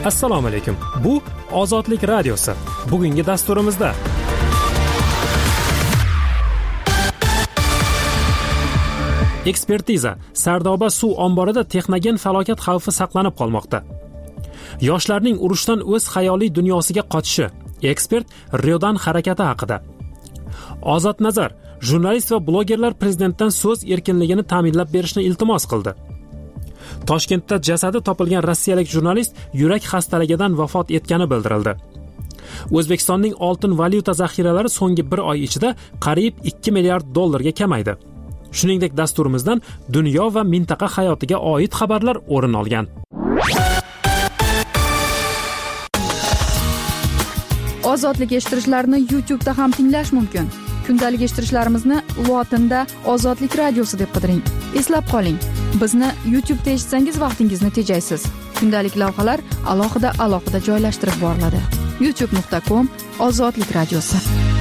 Assalomu alaykum. Bu Ozodlik radiosi. Bugungi dasturimizda ekspertiza. Sardoba suv omborida texnogen falokat xavfi saqlanib qolmoqda. Yoshlarning urushdan o'z xayoliy dunyosiga qochishi. Ekspert Riodan harakati haqida. Ozod Nazar, jurnalist va blogerlar prezidentdan so'z erkinligini ta'minlab berishni iltimos qildi. Toshkentda jasadi topilgan rossiyalik jurnalist yurak xastaligidan vafot etgani bildirildi. O'zbekistonning oltin valyuta zaxiralari so'nggi bir oy ichida qariyb 2 milliard dollarga kamaydi. Shuningdek, dasturimizdan dunyo va mintaqa hayotiga oid xabarlar o'rin olgan. Ozodlik eshittirishlarni YouTube'da ham tinglash mumkin. Kundalik eshittirishlarimizni lotinda Ozodlik radiosi deb qidiring. Eslab qoling, bizni YouTube'da eshitsangiz vaqtingizni tejaysiz. Kundalik lavhalar alohida joylashtirib boriladi. youtube.com/Ozodlik radiosi.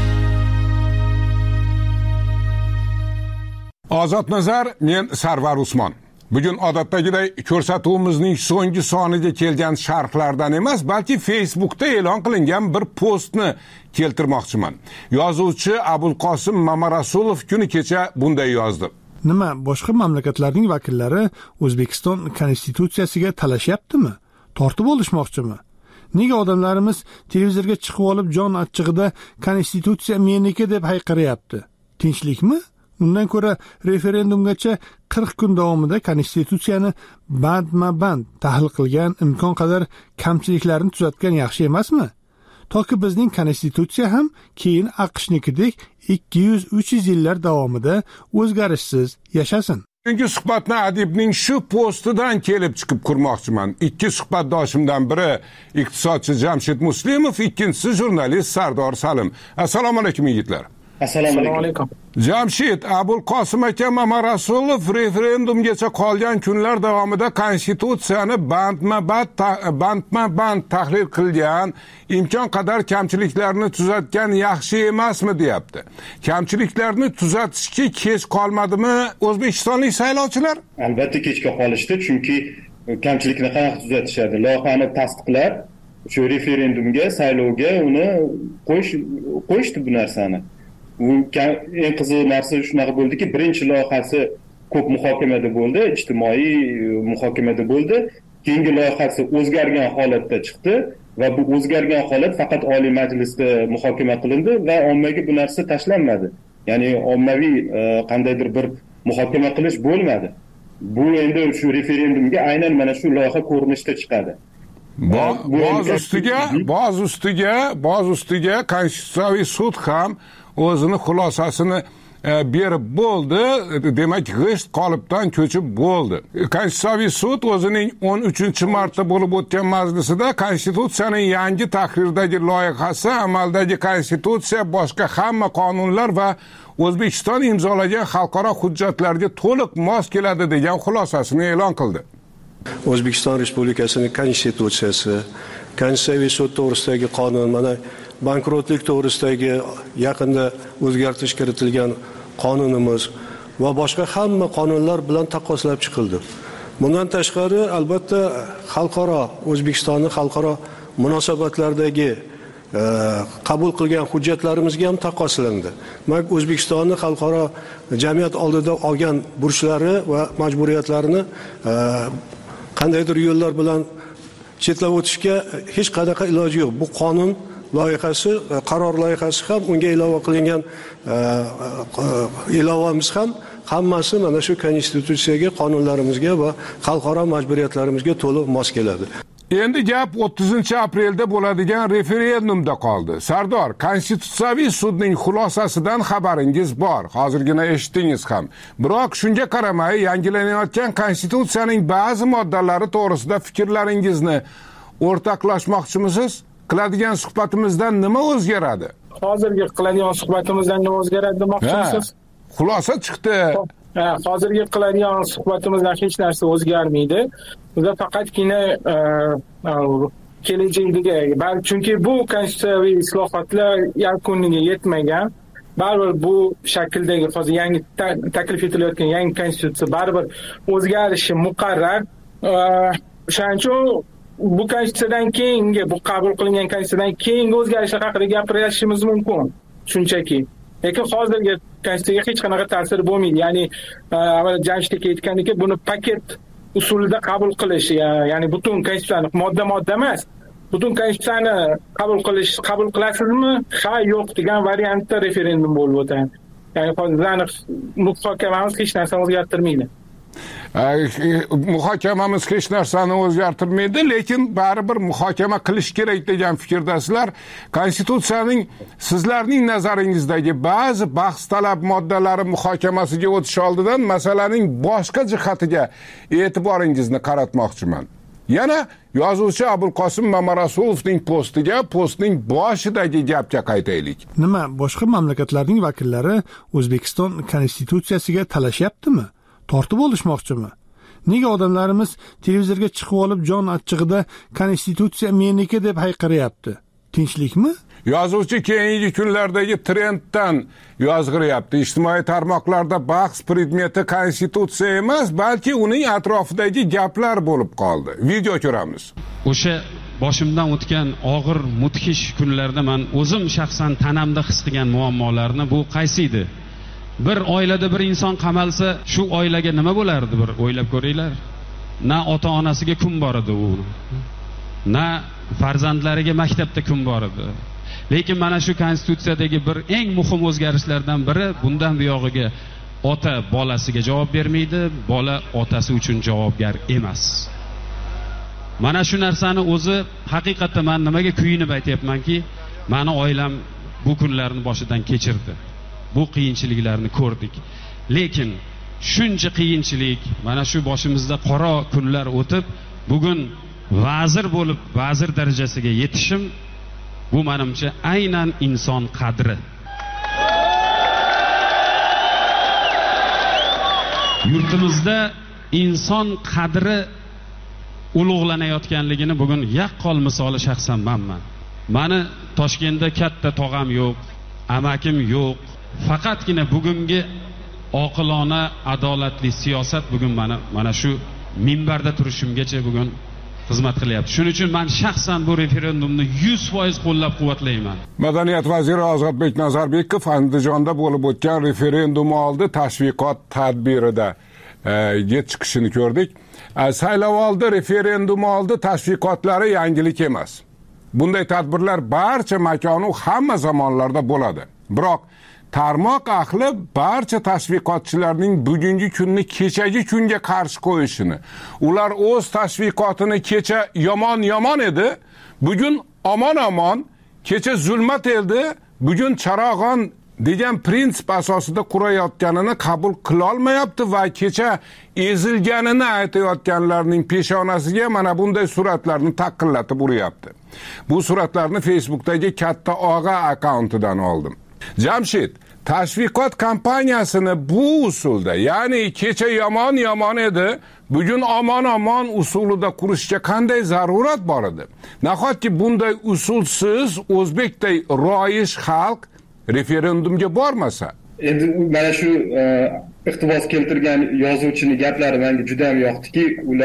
Ozod Nazar, men Sarvar Usmon. Bugun odatdagiday ko'rsatuvimizning so'nggi soniga kelgan sharhlardan emas, balki Facebookda e'lon qilingan bir postni keltirmoqchiman. Yozuvchi Abulqosim Mamarasulov kuni kecha bunday yozdi. Nima, boshqa mamlakatlarning vakillari O'zbekiston konstitutsiyasiga talashyaptimi? Tortib olishmoqchimi? Nega odamlarimiz televizorga chiqib olib jon achchig'ida konstitutsiya meniki deb hayqiryapti? Tinchlikmi? Undan ko'ra referendumgacha 40 kun davomida konstitutsiyani bandma-band tahlil qilgan, imkon qadar kamchiliklarni tuzatgan yaxshi emasmi? Toki bizning konstitutsiya ham keyin AQShnikidek 200-300 yillar davomida o'zgarishsiz yashasin. Bugungi suhbatni adibning shu postidan kelib chiqib qurmoqchiman. Ikki suhbatdoshimdan biri iqtisodchi Jamshid Muslimov, ikkinchisi jurnalist Sardor Salim. Assalomu alaykum yigitlar. Assalomu alaykum. Jamshid, Abulqosim aka Mamarasulov referendumgacha qolgan kunlar davomida konstitutsiyani bandma-band tahlil qilgan, imkon qadar kamchiliklarni tuzatgan yaxshi emasmi deyapti. Kamchiliklarni tuzatishga kech qolmadimi o'zbekistonlik saylovchilar? Albatta kechga qolishdi, chunki kamchilikni qanaqa tuzatishadi? Loyihani tasdiqlab, shu referendumga, saylovga uni qo'yishdi bu narsani. Eng qiziq narsa shunaqa bo'ldiki, birinchi loyihasi ko'p muhokamada bo'ldi, ijtimoiy muhokamada bo'ldi. Keyingi loyihasi o'zgargan holatda chiqdi va bu o'zgargan holat faqat Oliy Majlisda muhokama qilindi va ommaga bu narsa tashlanmadi. Ya'ni ommaviy qandaydir bir muhokama qilish bo'lmadi. Bu endi shu referendumga aynan mana shu loyiha ko'rinishda chiqadi. Boz ustiga Konstitutsiyaviy sud ham o'zini xulosasini berib bo'ldi, demak g'isht qolipdan ko'chib bo'ldi. Konstitutsiyaviy sud o'zining 13-marta bo'lib o'tgan majlisida konstitutsiyaning yangi tahrirdagi loyihasi amaldagi konstitutsiya, boshqa hamma qonunlar va O'zbekiston imzolagan xalqaro hujjatlarga to'liq mos keladi degan xulosasini e'lon qildi. O'zbekiston Respublikasining konstitutsiyasi, Konstitutsiyaviy sud to'g'risidagi qonun, mana bankrotlik to'g'risidagi yaqinda o'zgartirish kiritilgan qonunimiz va boshqa hamma qonunlar bilan taqqoslab chiqildi. Bundan tashqari albatta xalqaro, O'zbekistonning xalqaro munosabatlardagi qabul qilgan hujjatlarimizga ham taqqoslandi. Demak, O'zbekistonning xalqaro jamiyat oldida olgan burchlari va majburiyatlarini qandaydir yo'llar bilan chetlab o'tishga hech qanaqa iloji yo'q. Bu qonun loyihasi, qaror loyihasi ham, unga ilova qilingan ilovamiz ham hammasi mana shu konstitutsiyaga, qonunlarimizga va xalqaro majburiyatlarimizga to'liq mos keladi. Endi gap 30-aprelda bo'ladigan referendumda qoldi. Sardor, Konstitutsiyaviy sudning xulosasidan xabaringiz bor, hozirgina eshitdingiz ham. Biroq shunga qaramay, yangilanayotgan konstitutsiyaning ba'zi moddalari to'g'risida fikrlaringizni o'rtoqlashmoqchimisiz? Qiladigan suhbatimizdan nima o'zgaradi? Hozirgi qiladigan suhbatimizdan nima o'zgaradi demoqchimisiz? Xulosa chiqdi. Hozirgi qiladigan suhbatimizdan hech narsa o'zgarmaydi. Bizda faqatgina kelajakdagi, chunki bu konstitutsiyaviy islohotlar yakuniga yetmagan. Baribir bu shakldagi hozir yangi taklif etilayotgan yangi konstitutsiya baribir o'zgarishi muqarrar. O'shaning uchun bu konstitutsiyadan keyingi, bu qabul qilingan konstitutsiyadan keyingi o'zgarishlar haqida gapirishimiz mumkin shunchaki. Lekin hozirgi konstitutsiyaga hech qanaqa ta'sir bo'lmaydi. Ya'ni avval Jamshid aka aytgandek, buni paket usulida qabul qilish, ya'ni butun konstitutsiyani modda emas, butun konstitutsiyani qabul qilasizmi? Ha, yo'q degan variantda referendum bo'lib o'tadi. Ya'ni hozirgi muhokamamiz hech narsani o'zgartirmaydi. Muhokamamiz hech narsani o'zgartirmaydi, lekin baribir muhokama qilish kerak degan fikrdasizlar. Konstitutsiyaning sizlarning nazaringizdagi ba'zi bahs talab moddalari muhokamasiga o'tish oldidan masalaning boshqa jihatiga e'tiboringizni qaratmoqchiman. Yana yozuvchi Abulqosim Mamarasulovning postning boshidagi gapga qaytaylik. Nima, boshqa mamlakatlarning vakillari O'zbekiston konstitutsiyasiga talashyaptimi? Tortib olishmoqchimi? Nega odamlarimiz televizorga chiqib olib jon achchig'ida konstitutsiya meniki deb hayqiryapti? Tinchlikmi? Yozuvchi keyingi kunlardagi trenddan yozg'iryapti. Ijtimoiy tarmoqlarda bahs predmeti konstitutsiya emas, balki uning atrofidagi gaplar bo'lib qoldi. Video ko'ramiz. O'sha boshimdan o'tgan og'ir, mudhish kunlarda men o'zim shaxsan tanamda his qilgan muammolarni bu qaysi edi? Bir oilada bir inson qamalsa, shu oilaga nima bo'lardi, bir o'ylab ko'ringlar. Na ota-onasiga kun bor edi u. Na farzandlariga maktabda kun bor edi. Lekin mana shu konstitutsiyadagi bir eng muhim o'zgarishlardan biri, bundan buyog'iga ota bolasiga javob bermaydi, bola otasi uchun javobgar emas. Mana shu narsani o'zi haqiqatda men nimaga kuyinib aytayapmanki, meni oilam bu kunlarni boshidan kechirdi. Bu qiyinchiliklarni ko'rdik. Lekin shuncha qiyinchilik, mana shu boshimizda qora kunlar o'tib, bugun vazir bo'lib, vazir darajasiga yetishim, bu menimcha aynan inson qadri. Yurtimizda inson qadri ulug'lanayotganligini bugun yaqqol misoli shaxsan menman. Meni Toshkentda katta tog'am yo'q, amakim yo'q. Faqatgina bugungi oqilona, adolatli siyosat bugun mana shu minbarda turishimgacha bugun xizmat qilyapti. Shuning uchun men shaxsan bu referendumni 100% qo'llab-quvvatlayman. Madaniyat vaziri Ozodbek Nazarbekov Andijonda bo'lib o'tgan referendum oldi tashviqot tadbirida chiqishini ko'rdik. Saylovoldi referendum oldi tashviqotlari yangilik emas. Bunday tadbirlar barcha makonu hamma zamonlarda bo'ladi. Biroq tarmoq ahli barcha tashviqotchilarning bugungi kunni kechagi kunga qarshi qo'yishini, ular o'z tashviqotini kecha yomon edi, bugun omon, kecha zulmat edi, bugun charog'on degan prinsip asosida qurayotganini qabul qila olmayapti va kecha ezilganini aytayotganlarning peshonasiga mana bunday suratlarni taqillatib uryapti. Bu suratlarni Facebookdagi Katta Og'a akkauntidan oldim. Jamshid, tashviqot kampaniyasini bu usulda, ya'ni kecha yomon edi, bugun omon usulida qurishga qanday zarurat bor edi? Nahotki bunday usulsiz o'zbekday ro'yish xalq referendumga bormasa? Endi mana shu iqtibos keltirgan yozuvchining gaplari menga juda ham yoqdiki,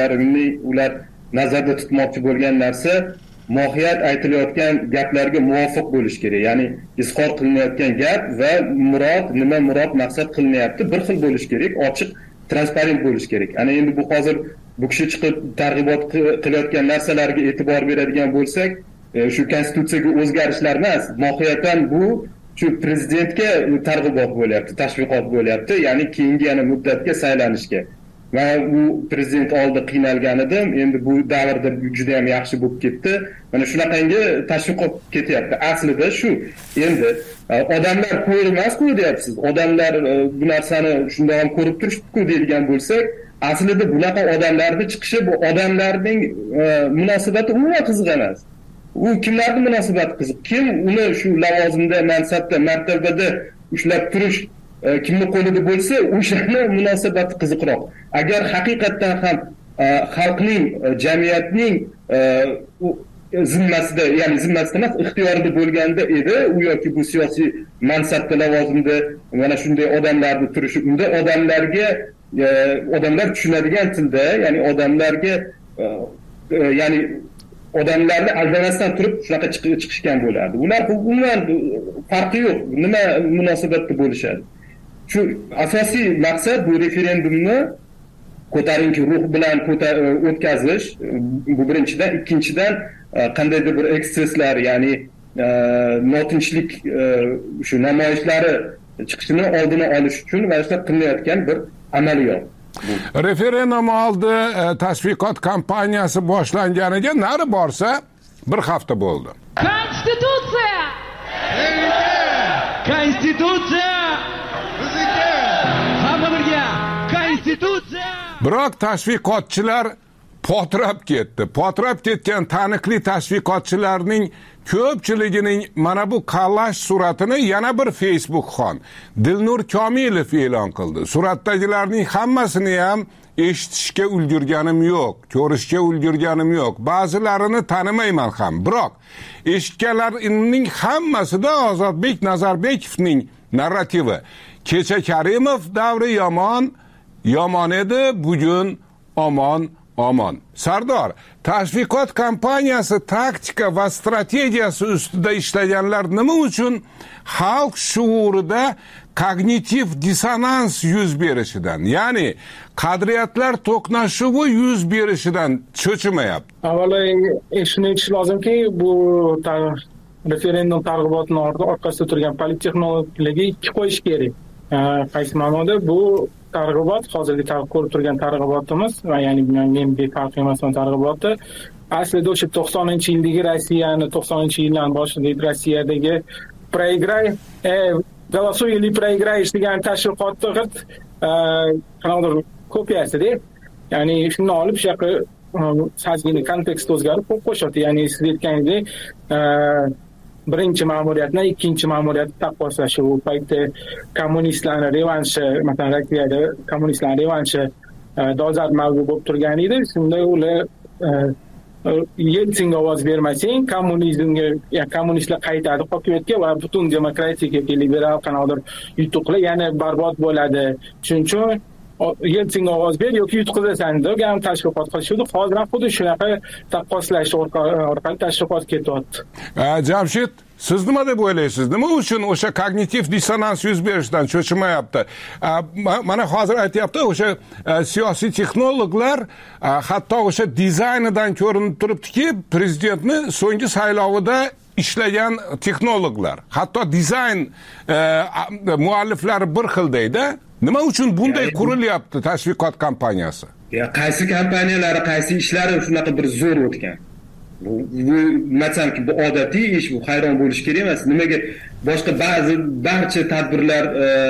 ular nazarda tutmoqchi bo'lgan narsa mohiyat aytilayotgan gaplarga muvofiq bo'lish kerak. Ya'ni izhor qilinayotgan gap va nima murod maqsad qilinyapti bir xil bo'lish kerak, ochiq, transparent bo'lish kerak. Ana endi bu hozir bu kishi chiqib targ'ibot qilayotgan narsalarga e'tibor beradigan bo'lsak, shu konstitutsiyaga o'zgarishlar emas, mohiyatan bu shu prezidentga targ'ibot bo'lyapti, tashviqot bo'lyapti, ya'ni keyingi yana muddatga saylanishga. Va u prezident oldi qiynalgan edim, endi bu davrda juda ham yaxshi bo'lib ketdi. Mana shunaqangi tashviqot ketyapti. Aslida shu, endi odamlar qo'yilmas-ku deyapsiz. Odamlar bu narsani shunday ham ko'rib turishdi-ku deydigan bo'lsak, aslida bunaqa odamlarning chiqishi bu odamlarning munosabati umuman qiziq emas. U kimlarning munosabati qiziq? Kim uni shu lavozimda, mansabda, martabada ushlab turish kimni qo'lida bo'lsa, o'shani munosabati qiziqroq. Agar haqiqatdan ham xalqning, jamiyatning zimmasida, ya'ni zimmasida emas, ixtiyorida bo'lganda edi, u yoki bu siyosiy mansabda, lavozimda mana shunday odamlarni turishi, unda odamlar tushunadigan tilda, ya'ni odamlarga ya'ni odamlarni aldamasdan turib shunaqa chiqishgan bo'lardi. Ular umuman farqi yo'q. Nima munosabatda bo'lishadi? Shu asosiy maqsad bu referendumni ko'tarinki ruh bilan o'tkazish. Bu birinchidan, ikkinchidan qandaydir bir ekseslar, ya'ni notinchlik shu namoyishlari chiqishini oldini olish uchun va shu qilinayotgan bir amaliyot. Referendum oldi tashviqot kampaniyasi boshlanganiga nari borsa bir hafta bo'ldi. Konstitutsiya! Konstitutsiya! Hamma birga! Konstitutsiya! Biroq tashviqotchilar potrab ketdi. Potrab ketgan taniqli tashviqotchilarning ko'pchiligining mana bu kollaj suratini yana bir Facebook xon Dilnur Komilov e'lon qildi. Suratdagilarning hammasini ham eshitishga ulgurganim yo'q, ko'rishga ulgurganim yo'q. Ba'zilarini tanimayman ham. Biroq eshitganlarning hammasida Ozodbek Nazarbekovning narrativi. Kecha Karimov davri yomon edi, bugun omon. Sardor, tashviqot kampaniyasi taktika va strategiyasi ustida ishlaganlar nima uchun xalq shuurida kognitiv dissonans yuz berishidan, ya'ni qadriyatlar to'qnashuvi yuz berishidan cho'chimayapti? Avvalo shuni aytish lozimki, bu referendum targ'ibotini orqasida turgan polittexnologlarga ikki qo'yish kerak. Qaysi ma'noda bu targ'ibot, hozirgi ko'rib turgan targ'ibotimiz, ya'ni men befarq emasman targ'iboti, aslida o'sha 90-yildagi Rossiyani, 90-yillarning boshidagi Rossiyadagi проиграй, голосуй или проиграешь degan tashviqotni qanaqadir kopiyasida, ya'ni shuni olib shu yoqqa sazgina kontekst o'zgarib qo'shyapti. Ya'ni siz aytganingdek birinchi ma'muriyatni ikkinchi ma'muriyatni taqqoslashi, u paytda kommunistlarni revanshi, masalan Rossiyada kommunistlarni revanshi dolzarb mavzu bo'lib turgan edi. Shunda ular Yeltsinga ovoz bermasang, kommunistlar qaytadi hokimiyatga va butun demokratik yoki liberal qanaqadir yutuqlar yana barbod bo'ladi. Shuning uchun Yeltsinga ovoz ber yoki yutqizasan degan tashviqot qilishdi. Hozir ham xuddi shunaqa taqqoslash orqali tashviqot ketyapti. Jamshid, siz nima deb o'ylaysiz? Nima uchun o'sha kognitiv dissonans yuz berishdan cho'chimayapti? Mana hozir aytyapti, o'sha siyosiy texnologlar hatto o'sha dizaynidan ko'rinib turibdiki, prezidentni so'nggi saylovida ishlagan texnologlar, hatto dizayn mualliflari bir xil deydi. Nima uchun bunday qurilyapti tashviqot kampaniyasi? Qaysi kompaniyalari, qaysi ishlari shunaqa bir zo'r o'tgan? Bu masalan, bu odatiy ish, bu hayron bo'lish kerak emas. Nimaga boshqa barcha tadbirlar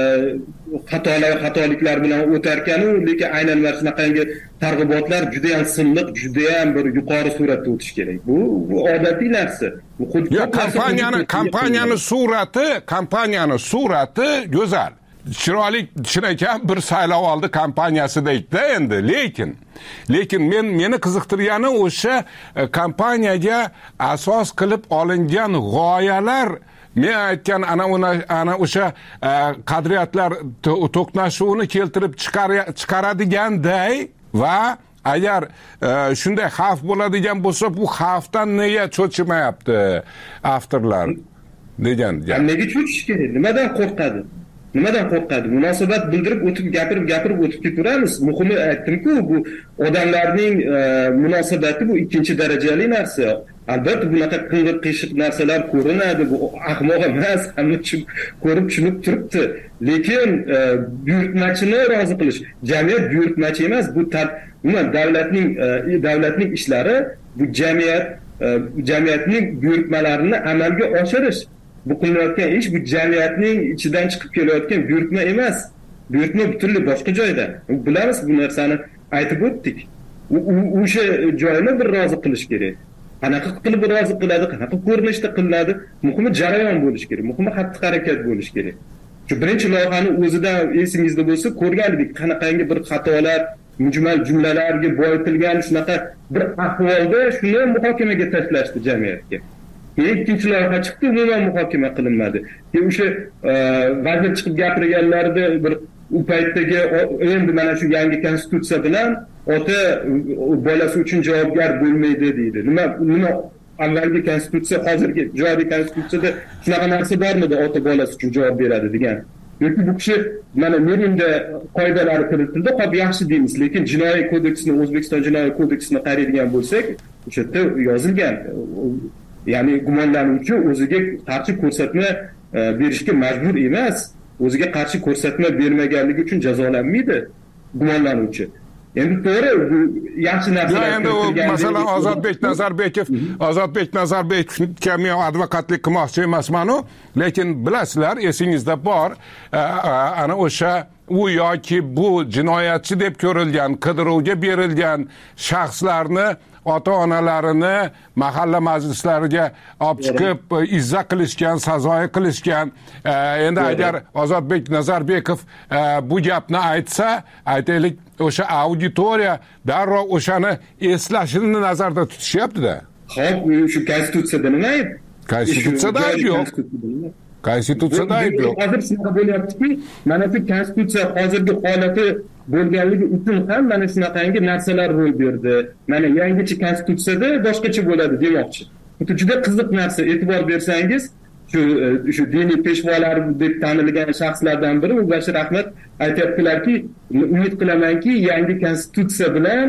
xatoliklar bilan o'tarkan-u, lekin aynan mana shunaqangi targ'ibotlar juda ham silliq, juda ham bir yuqori suratda o'tish kerak. Bu odatiy narsa. Bu xuddi kompaniyani surati go'zal. Chiroyli chinakam bir saylov oldi kampaniyasidaykda endi, lekin meni qiziqtirgani o'sha kampaniyaga asos qilib olingan g'oyalar, men aytgan ana o'sha qadriyatlar to'qnashuvini keltirib chiqaradiganday va agar shunday xavf bo'ladigan bo'lsa, bu xavfdan nega cho'chimayapti avtorlar degan. Nega cho'chish kerak? Nimadan qo'rqadi? Munosabat bildirib gapirib o'tib ketaveramiz. Muhimi aytdim-ku, bu odamlarning munosabati bu ikkinchi darajali narsa. Albatta bunaqa qing'ir-qiyshiq narsalar ko'rinadi, bu ahmoq emas, hamma ko'rib tushunib turibdi. Lekin buyurtmachini rozi qilish, jamiyat buyurtmachi emas, bu umuman davlatning ishlari, bu jamiyatning buyurtmalarini amalga oshirish. Bu qilinayotgan ish bu jamiyatning ichidan chiqib kelayotgan buyurtma emas. Buyurtma butunlay boshqa joyda. Bilamiz, bu narsani aytib o'tdik. O'sha joyni bir rozi qilish kerak. Qanaqa qilib rozi qiladi, qanaqa ko'rinishda qiladi, muhimi jarayon bo'lish kerak, muhimi xatti-harakat bo'lish kerak. Shu birinchi loyihani o'zidan esingizda bo'lsa, ko'rgandik, qanaqangi bir xatolar, mujmal jumlalarga boyitilgan shunaqa bir ahvolda shuni muhokamaga tashlashdi jamiyatga. Ikkinchi loyiha chiqdi, umuman muhokama qilinmadi. O'sha vazir chiqib gapirganlarida bir u paytdagi endi mana shu yangi konstitutsiya bilan ota bolasi uchun javobgar bo'lmaydi deydi. Nima avvalgi konstitutsiya, hozirgi joriy konstitutsiyada shunaqa narsa bormidi, ota bolasi uchun javob beradi degan. Yoki bu kishi mana Merimda qoidalari kiritildi, qop yaxshi deymiz, lekin jinoiy kodeksni, O'zbekiston jinoiy kodeksini qaraydigan bo'lsak, o'sha yerda yozilgan, ya'ni gumonlanuvchi o'ziga qarshi ko'rsatma berishga majbur emas, o'ziga qarshi ko'rsatma bermaganligi uchun jazolanmaydi gumonlanuvchi. Endi to'g'ri, bu yaxshi narsalar. Endi masalan Ozodbek Nazarbekovga men advokatlik qilmoqchi emasman-ku, lekin bilasizlar, esingizda bor, ana o'sha u yoki bu jinoyatchi deb ko'rilgan, qidiruvga berilgan shaxslarni ota-onalarini mahalla majlislariga olib chiqib izza qilishgan, sazoyi qilishgan. Endi agar Ozodbek Nazarbekov bu gapni aytsa, aytaylik, o'sha auditoriya darrov o'shani eslashini nazarda tutishyapti-da. Xo'p, shu konstitutsiyada nima ayb? Konstitutsiyada ayb yo'q. Konstitutsiyada ayb yo'q. Hozir shunaqa bo'lyaptiki, mana shu konstitutsiya hozirgi holati bo'lganligi uchun ham mana shunaqangi narsalar ro'y berdi. Mana yangicha konstitutsiyada boshqacha bo'ladi demoqchi. Bu juda qiziq narsa. E'tibor bersangiz, shu diniy peshvolar deb tanilgan shaxslardan biri Mubashir Ahmad aytayaptilarki, umid qilamanki, yangi konstitutsiya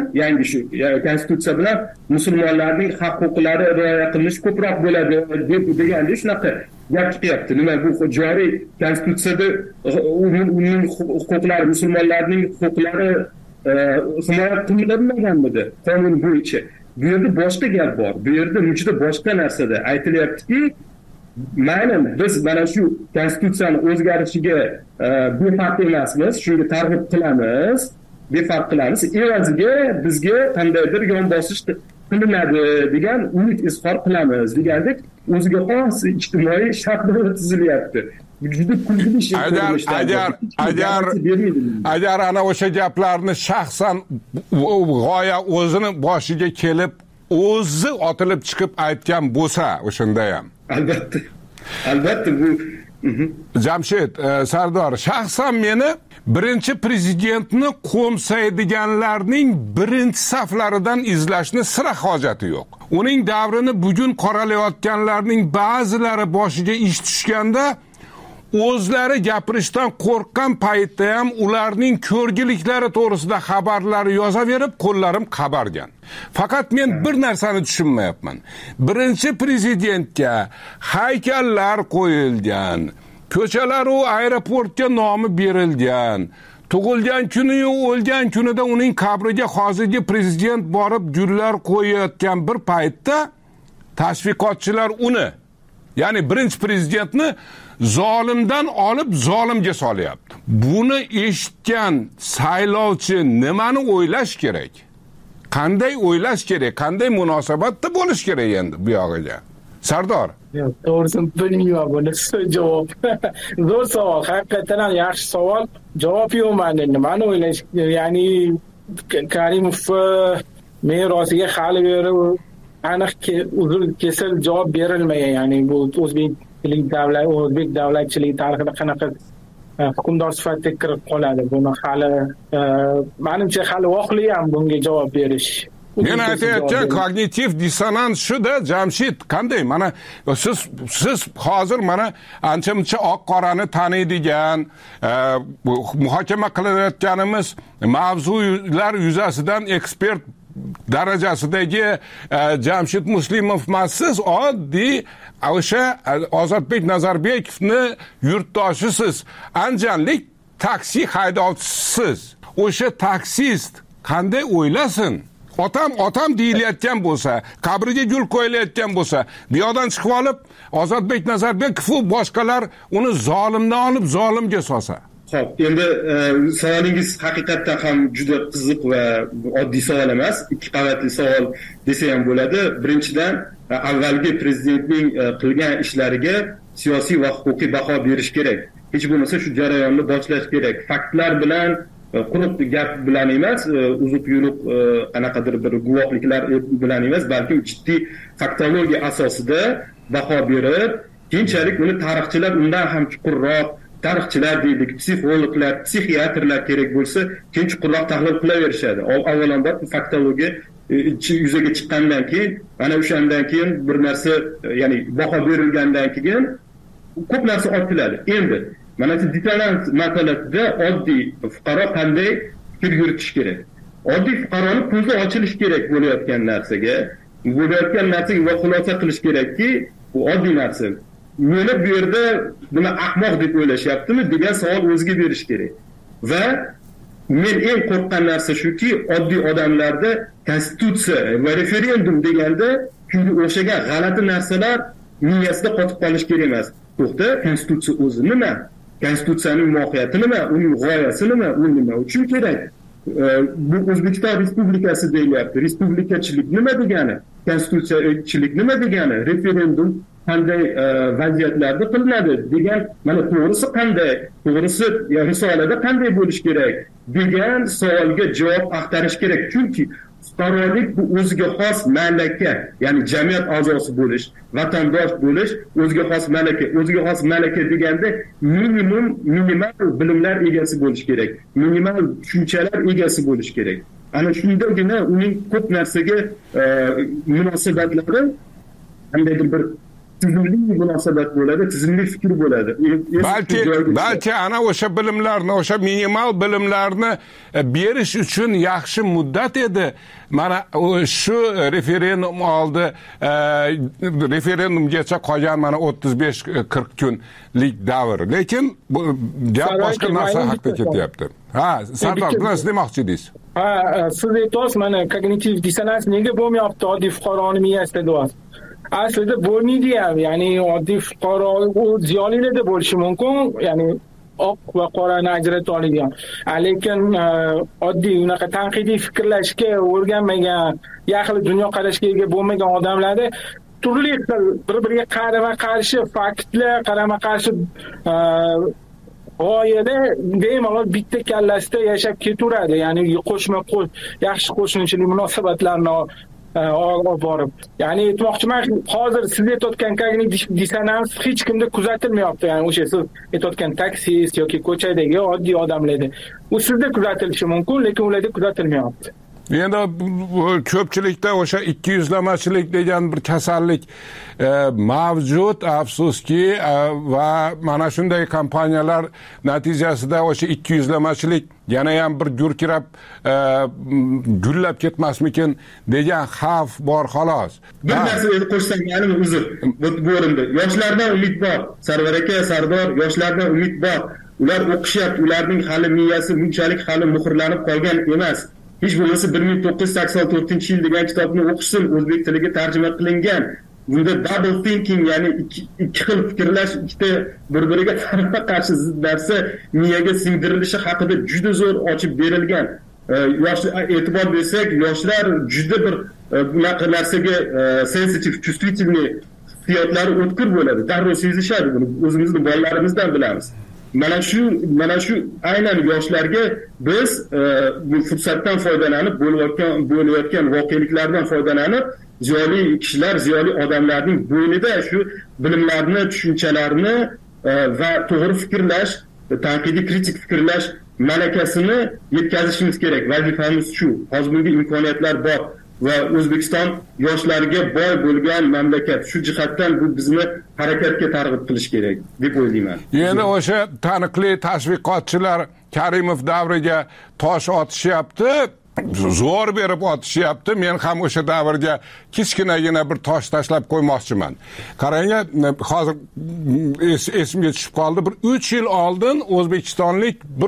bilan musulmonlarning haq-huquqlari rioya qilinishi ko'proq bo'ladi deb deganda shunaqa gap chiqyapti. Nima bu joriy konstitutsiyada uning huquqlari, musulmonlarning huquqlari himoya qilinmaganmidi qonun bo'yicha? Bu yerda boshqa gap bor. Bu yerda juda boshqa narsada aytilyaptiki, mayli biz mana shu konstitutsiyani o'zgarishiga befarq emasmiz, shunga targ'ib qilamiz, evaziga bizga qandaydir yon bosish qilinadi degan umid izhor qilamiz degandek o'ziga xos ijtimoiy shartlar tuzilyapti. Juda kulgili agar ana o'sha gaplarni shaxsan g'oya o'zini boshiga kelib o'zi otilib chiqib aytgan bo'lsa, o'shanda ham albatta bu Jamshid Sardor, shaxsan meni birinchi prezidentni qo'msaydiganlarning birinchi saflaridan izlashni sira hojati yo'q. Uning davrini bugun qoralayotganlarning ba'zilari boshiga ish tushganda o'zlari gapirishdan qo'rqqan paytda ham ularning ko'rgiliklari to'g'risida xabarlari yozaverib, qo'llarim qabargan. Faqat men bir narsani tushunmayapman. Birinchi prezidentga haykallar qo'yilgan, ko'chalar u aeroportga nomi berilgan, tug'ilgan kuni yu o'lgan kunida uning qabriga hozirgi prezident borib gullar qo'yayotgan bir paytda tashviqotchilar uni, ya'ni birinchi prezidentni zolimdan olib zolimga solyapti. Buni eshitgan saylovchi nimani o'ylash kerak? Qanday o'ylash kerak? Qanday munosabatda bo'lish kerak endi bu yog'iga? Sardor. Yo'q, to'g'risini bilmayman buni javob. Zo'r savol, haqiqatan ham yaxshi savol. Javob yo'q menda. Nimani o'ylash? Ya'ni Karimov merosiga hali beri aniq uzr kesil javob berilmagan. Ya'ni bu o'zbek davlatchiligi tarixida qanaqa hukmdor sifatida kirib qoladi. Buni hali menimcha hali vaqtli ham bunga javob berish. Men aytayotgan kognitiv dissonans shu-da, Jamshid, qanday? Mana siz hozir mana ancha-muncha oq-qorani taniydigan, muhokama qilayotganimiz mavzular yuzasidan ekspert darajasidagi Jamshid Muslimov emassiz, oddiy o'sha Ozodbek Nazarbekovni yurtdoshisiz, andijonlik taksi haydovchisiz. O'sha taksist qanday o'ylasin? Otam deyilayotgan bo'lsa, qabriga gul qo'yilayotgan bo'lsa, bu yoqdan chiqib olib Ozodbek Nazarbekov va boshqalar uni zolimdan olib zolimga solsa. Xo'p, endi savolingiz haqiqatdan ham juda qiziq va oddiy savol emas. Ikki qavatli savol desa ham bo'ladi. Birinchidan, avvalgi prezidentning qilgan ishlariga siyosiy va huquqiy baho berish kerak. Hech bo'lmasa shu jarayonni boshlash kerak. Faktlar bilan, quruq gap bilan emas, uzuq yuluq qanaqadir bir guvohliklar bilan emas, balki jiddiy faktologiya asosida baho berib, keyinchalik uni tarixchilar undan ham chuqurroq tarixchilar deylik, psixologlar, psixiatrlar kerak bo'lsa, keyin chuqurroq tahlil qilaverishadi. Avvalambor faktologiya yuzaga chiqqandan keyin, ana o'shandan keyin bir narsa, ya'ni baho berilgandan keyin ko'p narsa aytiladi. Endi mana shu dissonans masalasida oddiy fuqaro qanday fikr yuritish kerak? Oddiy fuqaroning ko'zi ochilishi kerak bo'layotgan narsaga va xulosa qilish kerakki, bu oddiy narsa. Meni bu yerda buni ahmoq deb o'ylashyaptimi degan savol o'ziga berish kerak. Va men eng qo'rqqan narsa shuki, oddiy odamlarda konstitutsiya va referendum deganda shunga o'xshagan g'alati narsalar miyasida qotib qolish kerak emas. To'xta, konstitutsiya o'zi nima? Konstitutsiyaning mohiyati nima? Uning g'oyasi nima? U nima uchun kerak? Bu O'zbekiston Respublikasi deyilyapti. Respublikachilik nima degani? Konstitutsiyachilik nima degani? Referendum qanday vaziyatlarda qilinadi degan, mana to'g'risi qanday? To'g'risi risolada qanday bo'lish kerak degan savolga javob axtarish kerak. Chunki fuqarolik bu o'ziga xos malaka, ya'ni jamiyat a'zosi bo'lish, vatandosh bo'lish, o'ziga xos malaka. O'ziga xos malaka deganda minimal bilimlar egasi bo'lish kerak. Minimal tushunchalar egasi bo'lish kerak. Ana shundagina uning ko'p narsaga munosabatlari qandaydir bir tizimli munosabat bo'ladi, tizimli fikr bo'ladi. Balki ana o'sha bilimlarni, o'sha minimal bilimlarni berish uchun yaxshi muddat edi. Mana shu referendum oldi, referendumgacha qolgan mana 35-40 kunlik davr. Lekin bu gap boshqa narsa haqida ketyapti. Ha, Sardor, nima demoqchi edingiz? Ha, siz aytasiz, mana kognitiv dissonans nega bo'lmayapti oddiy fuqaroning miyasida deyapsiz. Aslida bo'lmaydi ham, ya'ni oddiy fuqaro u ziyolilarda bo'lishi mumkin, ya'ni oq va qorani ajrata oladigan. Lekin oddiy unaqa tanqidiy fikrlashga o'rganmagan, yaxli dunyoqarashga ega bo'lmagan odamlarda turli xil bir-biriga qarama-qarshi faktlar, qarama-qarshi g'oyalar bemalol bitta kallasida yashab ketaveradi. Ya'ni qo'shma-qo'sh yaxshi qo'shnichilik munosabatlarni olib borib, ya'ni aytmoqchiman, hozir siz aytayotgan kognitiv dissonans hech kimda kuzatilmayapti. Ya'ni o'sha siz aytayotgan taksist yoki ko'chadagi oddiy odamlarda u sizda kuzatilishi mumkin, lekin ularda kuzatilmayapti. Endi ko'pchilikda o'sha ikkiyuzlamachilik degan bir kasallik mavjud, afsuski, va mana shunday kompaniyalar natijasida o'sha ikkiyuzlamachilik yana ham bir gurkirab gullab ketmasmikin degan xavf bor xolos. Bir narsa qo'shsam, ya'ni uzr, bu o'rinda yoshlardan umid bor. Sarvar aka, Sardor, yoshlardan umid bor. Ular o'qishyapti, ularning hali miyasi bunchalik hali muhrlanib qolgan emas. Hech bo'lmasa 1984-yil degan kitobni o'qishsin, o'zbek tiliga tarjima qilingan. Bunda double thinking, ya'ni ikki xil fikrlash, ikkita bir-biriga qarshi zid narsa miyaga singdirilishi haqida juda zo'r ochib berilgan. E'tibor bersak, yoshlar juda bir bunaqa narsaga sensitive, чувствительный hissiyotlari o'tkir bo'ladi. Darrov sezishadi buni. O'zimizning bolalarimizdan bilamiz. Mana shu aynan yoshlarga biz bu fursatdan foydalanib bo'layotgan voqeliklardan foydalanib, ziyoli kishilar, ziyoli odamlarning bo'ynida shu bilimlarni, tushunchalarni va to'g'ri fikrlash, tanqidiy kritik fikrlash malakasini yetkazishimiz kerak. Vazifamiz shu. Hozir bunga imkoniyatlar bor va O'zbekiston yoshlarga boy bo'lgan mamlakat. Shu jihatdan bu bizni harakatga targ'ib qilish kerak deb o'ylayman. Endi o'sha taniqli tashviqotchilar Karimov davriga tosh otishyapti, zo'r berib otishyapti. Men ham o'sha davrga kichkinagina bir tosh tashlab qo'ymoqchiman. Qarang, hozir esimga tushib qoldi. Bir 3 yil oldin o'zbekistonlik bir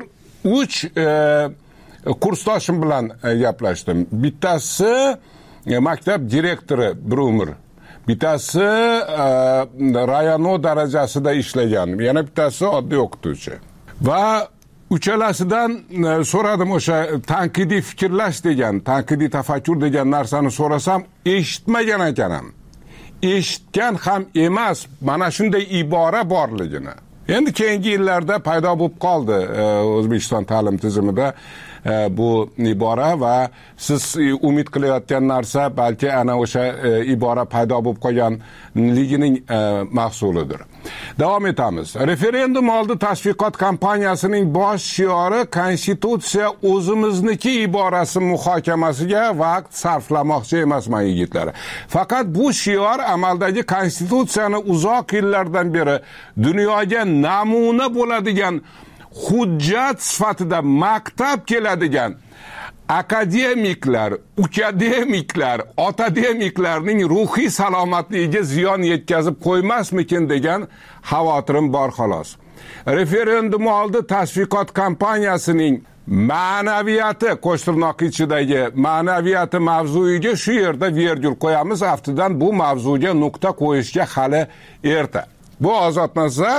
3 kursdoshim bilan gaplashdim. Bittasi maktab direktori bir umr. Bittasi rayonno darajasida ishlagan. Yana bittasi oddiy o'qituvchi. Va uchalasidan so'radim, o'sha tanqidiy fikrlash degan, tanqidiy tafakkur degan narsani so'rasam, eshitmagan ekanam. Eshitgan ham emas, mana shunday ibora borligini. Endi keyingi yillarda paydo bo'lib qoldi O'zbekiston ta'lim tizimida bu ibora va siz umid qilayotgan narsa balki ana o'sha ibora paydo bo'lib qolganligining mahsulidir. Davom etamiz. Referendum oldi tashviqot kampaniyasining bosh shiori Konstitutsiya o'zimizniki iborasi muhokamasiga vaqt sarflamoqchi emasman yigitlar. Faqat bu shior amaldagi Konstitutsiyani uzoq yillardan beri dunyoga namuna bo'ladigan hujjat sifatida maqtab keladigan akademiklar, otademiklarning ruhiy salomatligiga ziyon yetkazib qo'ymasmikin degan xavotirim bor xolos. Referendum oldi tashviqot kampaniyasining ma'naviyati, qo'shtirnoq ichidagi ma'naviyati mavzuiga shu yerda virgul qo'yamiz. Aftidan bu mavzuga nuqta qo'yishga hali erta. Bu Ozod Nazar,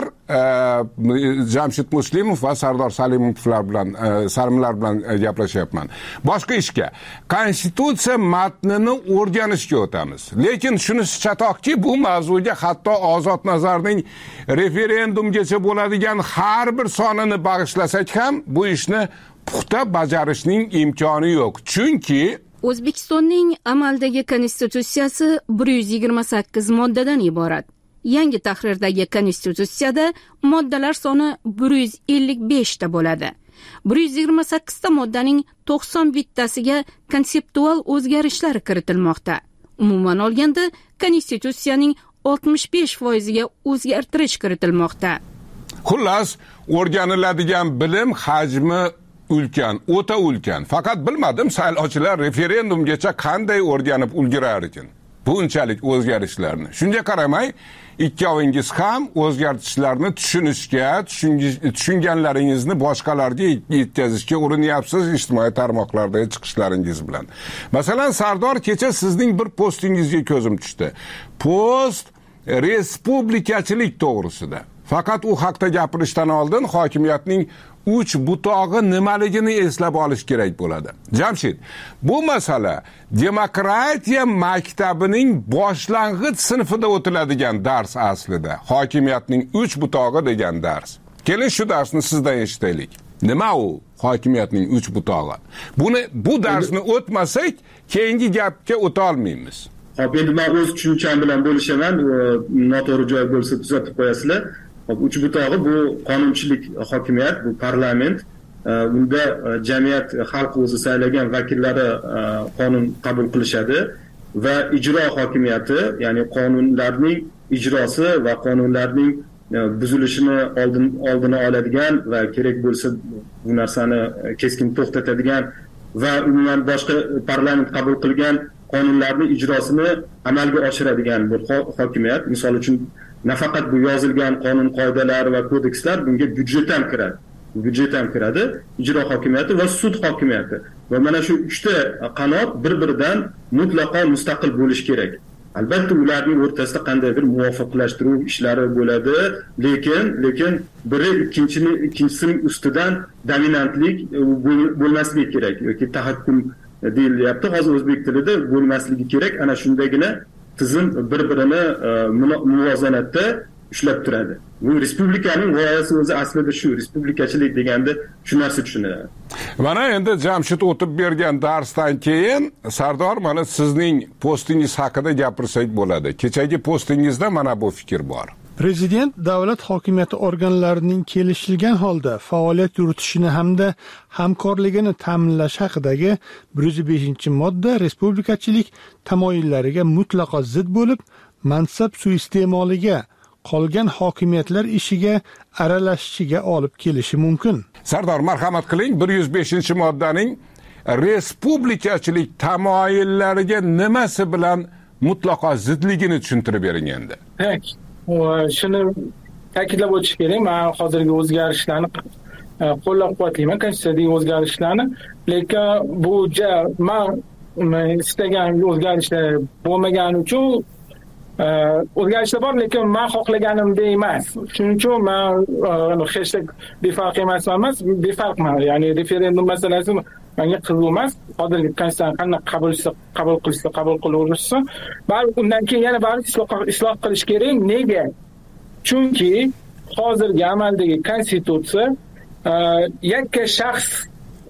Jamshid Muslimov va Sardor Salimlar bilan gaplashyapman. Boshqa ishga, Konstitutsiya matnini o'rganishga o'tamiz. Lekin shunisi chatoqki, bu mavzuga hatto Ozod Nazarning referendumgacha bo'ladigan har bir sonini bag'ishlasak ham bu ishni puxta bajarishning imkoni yo'q. Chunki O'zbekistonning amaldagi konstitutsiyasi 128 moddadan iborat. Yangi tahrirdagi konstitutsiyada moddalar soni 155 ta bo'ladi. 128 ta moddaning 91 tasiga konseptual o'zgarishlar kiritilmoqda. Umuman olganda, konstitutsiyaning 65% ga o'zgartirish kiritilmoqda. Xullas, o'rganiladigan bilim hajmi ulkan, o'ta ulkan. Faqat bilmadim, saylovchilar referendumgacha qanday o'rganib ulgurar ekan. Bunchalik o'zgarishlarni. Shunga qaramay, ikkovingiz ham o'zgartishlarni tushunganlaringizni boshqalarga yetkazishga uriniryapsiz ijtimoiy tarmoqlardagi chiqishlaringiz bilan. Masalan, Sardor, kecha sizning bir postingizga ko'zim tushdi. Post respublikachilik to'g'risida. Faqat u haqda gapirishdan oldin hokimiyatning 3 butog'i nimaligini eslab olish kerak bo'ladi. Jamshid, bu masala demokratiya maktabining boshlang'ich sinfida o'tiladigan dars aslida. Hokimiyatning 3 butog'i degan dars. Keling shu darsni sizdan eshitaylik. Nima u hokimiyatning 3 butog'i? Bu darsni o'tmasak, keyingi gapga o'ta olmaymiz. Hop, endi men o'z tushuncham bilan bo'lishaman, noto'g'ri joy bo'lsa tuzatib qo'yasizlar. Hop, 3 butog'i bu qonunchilik hokimiyat, bu parlament. Unda jamiyat, xalq o'zi saylagan vakillari qonun qabul qilishadi va ijro hokimiyati, ya'ni qonunlarning ijrosi va qonunlarning buzilishini oldini oladigan va kerak bo'lsa bu narsani keskin to'xtatadigan va umuman boshqa parlament qabul qilgan qonunlarning ijrosini amalga oshiradigan bir hokimiyat. Misol uchun nafaqat bu yozilgan qonun qoidalar va kodekslar, bunga byudjet ham kiradi, ijro hokimiyati va sud hokimiyati. Va mana shu 3 ta qanot bir-biridan mutlaqo mustaqil bo'lish kerak. Albatta ularning o'rtasida qandaydir muvofiqlashtiruv ishlari bo'ladi, lekin biri ikkinchisining ustidan dominantlik bo'lmasligi kerak yoki tahakkum deyilyapti hozir o'zbek tilida, bo'lmasligi kerak. Ana shundagina tizim bir-birini muvozanatda ushlab turadi. Bu respublikaning g'oyasi o'zi aslida shu, respublikachilik deganda shu narsa tushuniladi. Mana endi Jamshid o'tib bergan darsdan keyin Sardor, mana sizning postingiz haqida gapirsak bo'ladi. Kechagi postingizda mana bu fikr bor. Prezident davlat hokimiyati organlarining kelishilgan holda faoliyat yuritishini hamda hamkorligini ta'minlash haqidagi 105-modda respublikachilik tamoyillariga mutlaqo zid bo'lib, mansab suiiste'moliga, qolgan hokimiyatlar ishiga aralashishiga olib kelishi mumkin. Sardor, marhamat qiling, 105-moddaning respublikachilik tamoyillariga nimasi bilan mutlaqo zidligini tushuntirib bering endi. Shuni ta'kidlab o'tish kerak. Men hozirgi o'zgarishlarni qo'llab-quvvatlayman, konstitutsiyaviy o'zgarishlarni, lekin bu men istagan o'zgarishlar bo'lmagani uchun o'zgarishlar bor, lekin men xohlaganimdek emas. Shuning uchun men befarq emasman, befarqman. Ya'ni referendum masalasi menga qiziq emas. Hozirgi konstitutsiyani qanday qabul qilaverishsa, balki undan keyin yana isloh qilish kerak. Nega? Chunki hozirgi amaldagi konstitutsiya yakka shaxs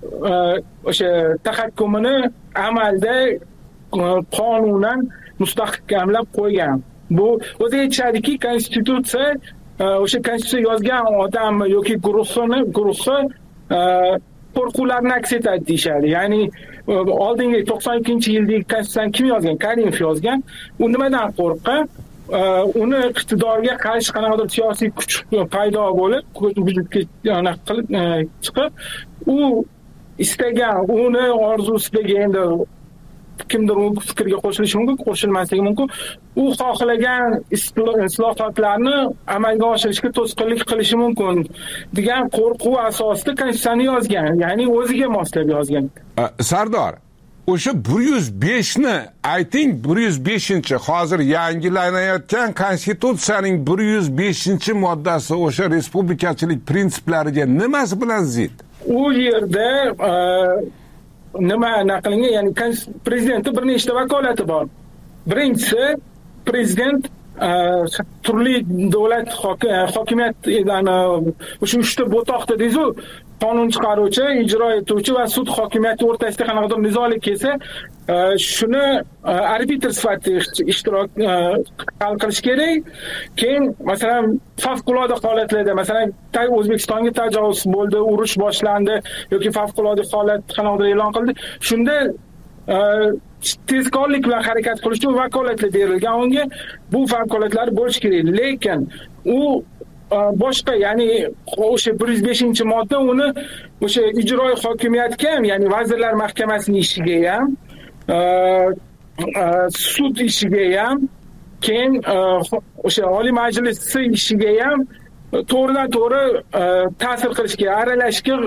o'sha tahakkumini amalda qonunan mustahkamlab qo'ygan. Bu o'zi aytishadiki, konstitutsiya o'sha konstitutsiya yozgan odam yoki guruhi qo'rquvlarni aks etadi deyishadi. Ya'ni oldingi 92-yildagi konstitutsiyani kim yozgan? Karimov yozgan. U nimadan qo'rqqan? Uni iqtidorga qarshi qanaqadir siyosiy kuch paydo bo'lib, vujudga qilib chiqib, u istagan, uni orzusidagi endi kimdir u fikrga qo'shilishi mumkin, qo'shilmasligi mumkin. U xohlagan islohotlarni amalga oshirishga to'sqinlik qilishi mumkin degan qo'rquv asosida konstitutsiyani yozgan, ya'ni o'ziga moslab yozgan. Sardor, o'sha 105 ni ayting, 105-chi hozir yangilanayotgan konstitutsiyaning 105-moddasi o'sha respublikachilik prinsiplariga nimasi bilan zid? U yerda nima qilingan, ya'ni prezidentning bir nechta vakolati bor. Birinchisi, prezident turli davlat hokimiyat o'sha 3 ta bo'toqda deysiz, qonun chiqaruvchi, ijro etuvchi va sud hokimiyati o'rtasida qanaqadir nizolik kelsa, shuni arbitr sifatida ishtirok hal qilish kerak. Keyin masalan favqulodda holatlarda, masalan O'zbekistonga tajovuz bo'ldi, urush boshlandi yoki favqulodda holat qanaqadir e'lon qildi, shunda tezkorlik bilan harakat qilish uchun vakolatlar berilgan unga. Bu vakolatlar bo'lish kerak, lekin u boshqa, ya'ni o'sha 105-modda uni o'sha ijroiy hokimiyatga ham, ya'ni vazirlar mahkamasining ishiga ham, sud ishiga ham, keyin o'sha Oliy Majlis ishiga ham to'g'ridan to'g'ri ta'sir qilishga, aralashishga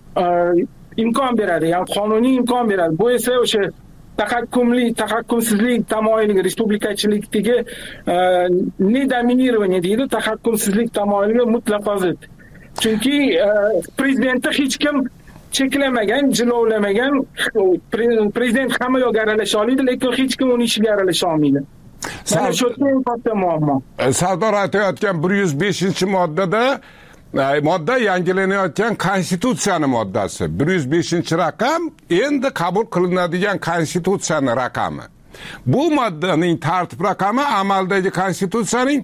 imkon beradi, ya'ni qonuniy imkon beradi. Bu esa o'sha tahakkumsizlik tamoyiliga, respublikachilikdagi nedominирование deydi, tahakkumsizlik tamoyiliga mutlaqo zid. Chunki prezidentni hech kim cheklamagan, jilovlamagan. Prezident hamma yoqqa aralasha oladi, lekin hech kim uning ishiga aralasha olmaydi. Mana shu katta muammo. Sardor aytayotgan 105-moddada modda yangilanayotgan konstitutsiyani moddasi 105-raqam endi qabul qilinadigan konstitutsiyani raqami. Bu moddaning tartib raqami amaldagi konstitutsiyaning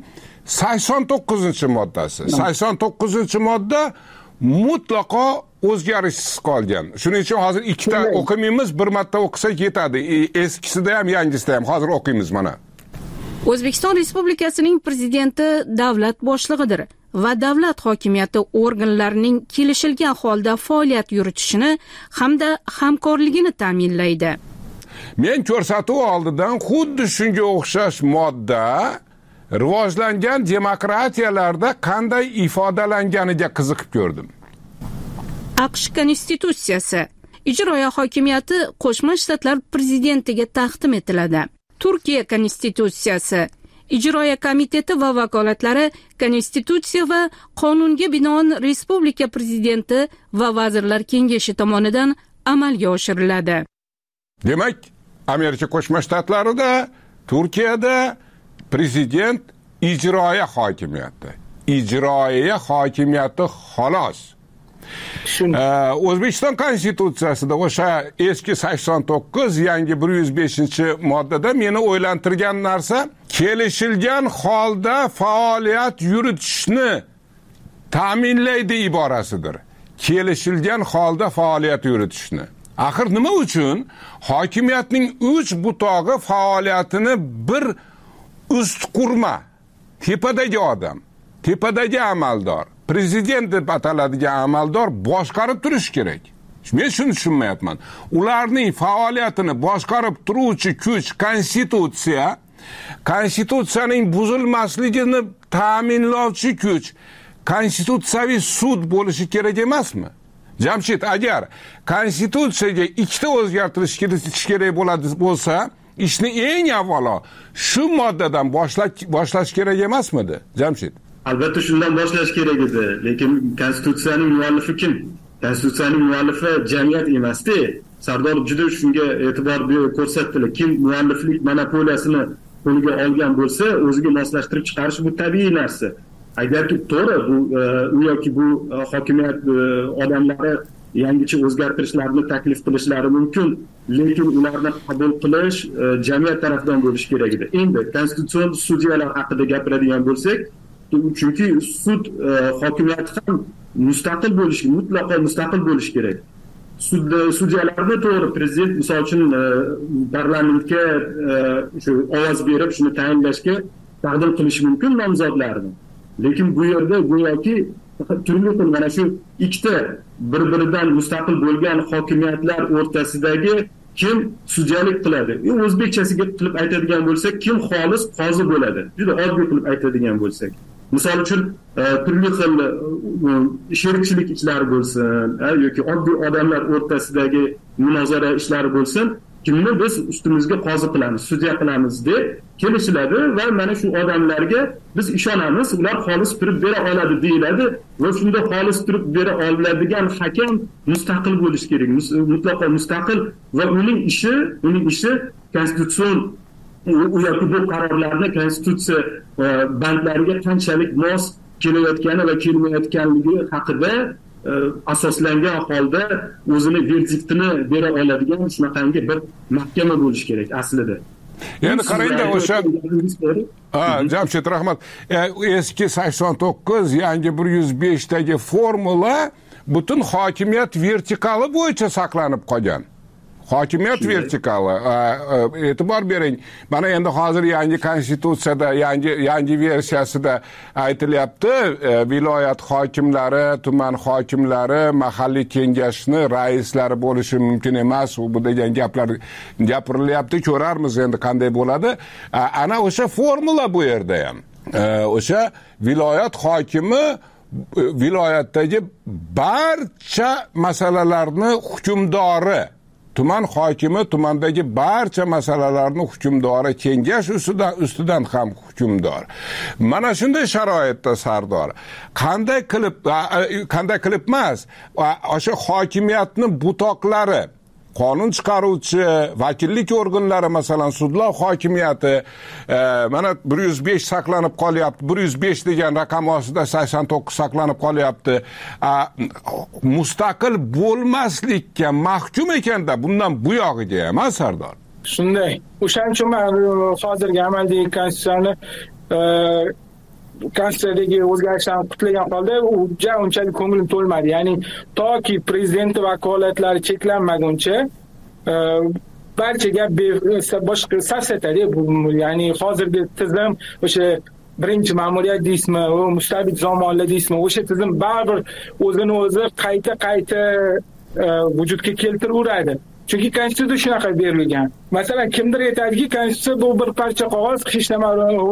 89-moddasi. 89-modda mutlaqo o'zgarishsiz qolgan. Shuning uchun hozir ikkita o'qimaymiz, bir marta o'qisak yetadi. Eskisida ham, yangisida ham. Hozir o'qiymiz mana. O'zbekiston Respublikasining prezidenti davlat boshlig'idir va davlat hokimiyati organlarining kelishilgan holda faoliyat yuritishini hamda hamkorligini ta'minlaydi. Men ko'rsatuv oldidan xuddi shunga o'xshash modda rivojlangan demokratiyalarda qanday ifodalanganiga qiziqib ko'rdim. AQSh konstitutsiyasi ijroiya hokimiyati Qo'shma Shtatlar prezidentiga taqdim etiladi. Turkiya konstitutsiyasi ijroiya komiteti va vakolatlari konstitutsiya va qonunga binoan respublika prezidenti va vazirlar kengashi tomonidan amalga oshiriladi. Demak, Amerika Qo'shma Shtatlarida, Turkiyada prezident ijroiya hokimiyati. Ijroiya hokimiyati xolos. O'zbekiston konstitutsiyasida o'sha eski 89, yangi 105-moddada meni o'ylantirgan narsa kelishilgan holda faoliyat yuritishni ta'minlaydi iborasidir. Kelishilgan holda faoliyat yuritishni. Axir nima uchun hokimiyatning 3 butog'i faoliyatini bir ustqurma, tepadagi odam, tepadagi amaldor, prezident deb ataladigan amaldor boshqarib turish kerak. Men shuni tushunmayapman. Ularning faoliyatini boshqarib turuvchi kuch konstitutsiya, konstitutsiyaning buzilmasligini ta'minlovchi kuch konstitutsiyaviy sud bo'lishi kerak emasmi? Jamshid, agar konstitutsiyaga ikkita o'zgartirish kiritish kerak bo'lsa, ishni eng avvalo shu moddadan boshlash kerak emasmidi, Jamshid? Albatta shundan boshlash kerak edi, lekin konstitutsiyaning muallifi kim? Konstitutsiyaning muallifi jamiyat emas-da. Sardor juda shunga e'tibor ko'rsatdilar. Kim mualliflik monopoliyasini qo'liga olgan bo'lsa, o'ziga moslashtirib chiqarish bu tabiiy narsa. agarki to'g'ri u yoki bu hokimiyat odamlari yangicha o'zgartirishlarni taklif qilishlari mumkin, lekin ularni qabul qilish jamiyat tomonidan bo'lishi kerak edi. Endi konstitutsion sudyalar haqida gapiradigan bo'lsak, chunki sud hokimiyati ham mutlaqo mustaqil bo'lishi kerak. Sudyalarni to'g'ri prezident misol uchun parlamentga shu ovoz berib shuni tayinlashga taqdim qilishi mumkin nomzodlarni. Lekin bu yerda go'yoki turli xil mana shu ikkita bir-biridan mustaqil bo'lgan hokimiyatlar o'rtasidagi kim sudyalik qiladi? O'zbekchasiga qilib aytadigan bo'lsak, kim xolis qozi bo'ladi? Juda oddiy qilib aytadigan bo'lsak. Misol uchun turli xil sherikchilik ishlari bo'lsin, yoki oddiy odamlar o'rtasidagi munozara ishlari bo'lsin, kimni biz ustimizga qozi qilamiz, sudya qilamiz deb kelishiladi va mana shu odamlarga biz ishonamiz, ular xolis turib bera oladi deyiladi va shunda xolis turib bera oladigan hakam mustaqil bo'lishi kerak, mutlaqo mustaqil va uning ishi konstitutsion u yoki bu qarorlarni konstitutsiya bandlariga qanchalik mos kelayotgani va kelmayotganligi haqida asoslangan holda o'zini verdiktini bera oladigan shunaqangi bir mahkama bo'lishi kerak aslida. Endi qarangda o'sha Jamshid rahmat, eski 89, yangi 105 dagi formula butun hokimiyat vertikali bo'yicha saqlanib qolgan. Hokimiyat vertikali. E'tibor bering. Mana endi hozir yangi konstitutsiyada, yangi versiyasida aytilyapti, viloyat hokimlari, tuman hokimlari, mahalliy kengashni raislari bo'lishi mumkin emas. Bu degan gaplar gapirilyapti. Ko'rarmiz endi qanday bo'ladi. Ana o'sha formula bu yerda ham. O'sha viloyat hokimi viloyatdagi barcha masalalarni hukmdori, tuman hokimi tumandagi barcha masalalarni hukmdori, kengash ustidan ham hukmdor. Mana shunday sharoitda Sardor qanday qilib emas, o'sha hokimiyatni butoqlari, qonun chiqaruvchi, vakillik organlari, masalan sudlar hokimiyati mana 105 saqlanib qolyapti. 105 degan raqam ostida 89 saqlanib qolyapti. Mustaqil bo'lmaslikka mahkum ekanda bundan bu yog'iga emas Sardor. Shunday. O'shaning uchun men hozirgi amaldagi konstitutsiyani konstitutsiyadagi o'zgarishlarni qutlagan holda unchalik ko'nglim to'lmadi. Ya'ni toki prezident vakolatlari cheklanmaguncha barcha gap boshqa safsatadi. Ya'ni hozirgi tizim o'sha birinchi ma'muriyat deysizmi, mustabid zamonlar deysizmi, o'sha tizim baribir o'zini o'zi qayta vujudga keltiraveradi. Chunki konstitutsiya shunaqa berilgan. Masalan, kimdir aytadiki, konstitutsiya bu bir parcha qog'oz, hech nima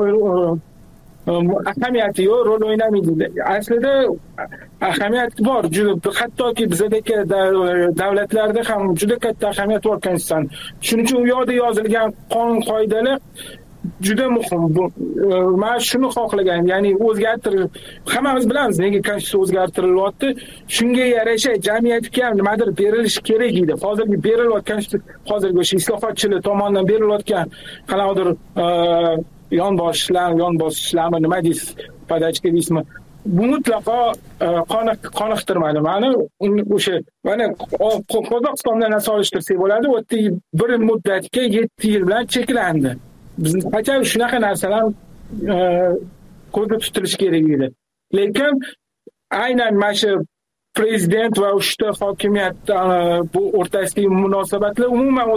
ahamiyati yo'q, rol o'ynamaydi. Aslida ahamiyati bor. Juda hattoki bizdagi davlatlarda ham juda katta ahamiyat bor konstitutsiyaning. Shuning uchun u yoqda yozilgan qonun qoidalar juda muhim. Men shuni xohlagan, ya'ni o'zgartirish, hammamiz bilamiz nega konstitutsiya o'zgartirilyapti. Shunga yarasha jamiyatga ham nimadir berilish kerak edi. Hozirgi berilayotgan hozirgi o'sha islohotchilar tomonidan berilayotgan qanaqadir yonboshishlarmi nima deysiz, podachka deysizmi, bu mutlaqo qoniqtirmadi mani. O'sha mana Qozog'istondan solishtirsak bo'ladi, u yerda bir muddatga 7 yil bilan cheklandi. Biz hech shunaqa narsalar ko'zda tutilishi kerak edi. Lekin aynan mana shu prezident va uchta hokimiyat bu o'rtasidagi munosabatlar umuman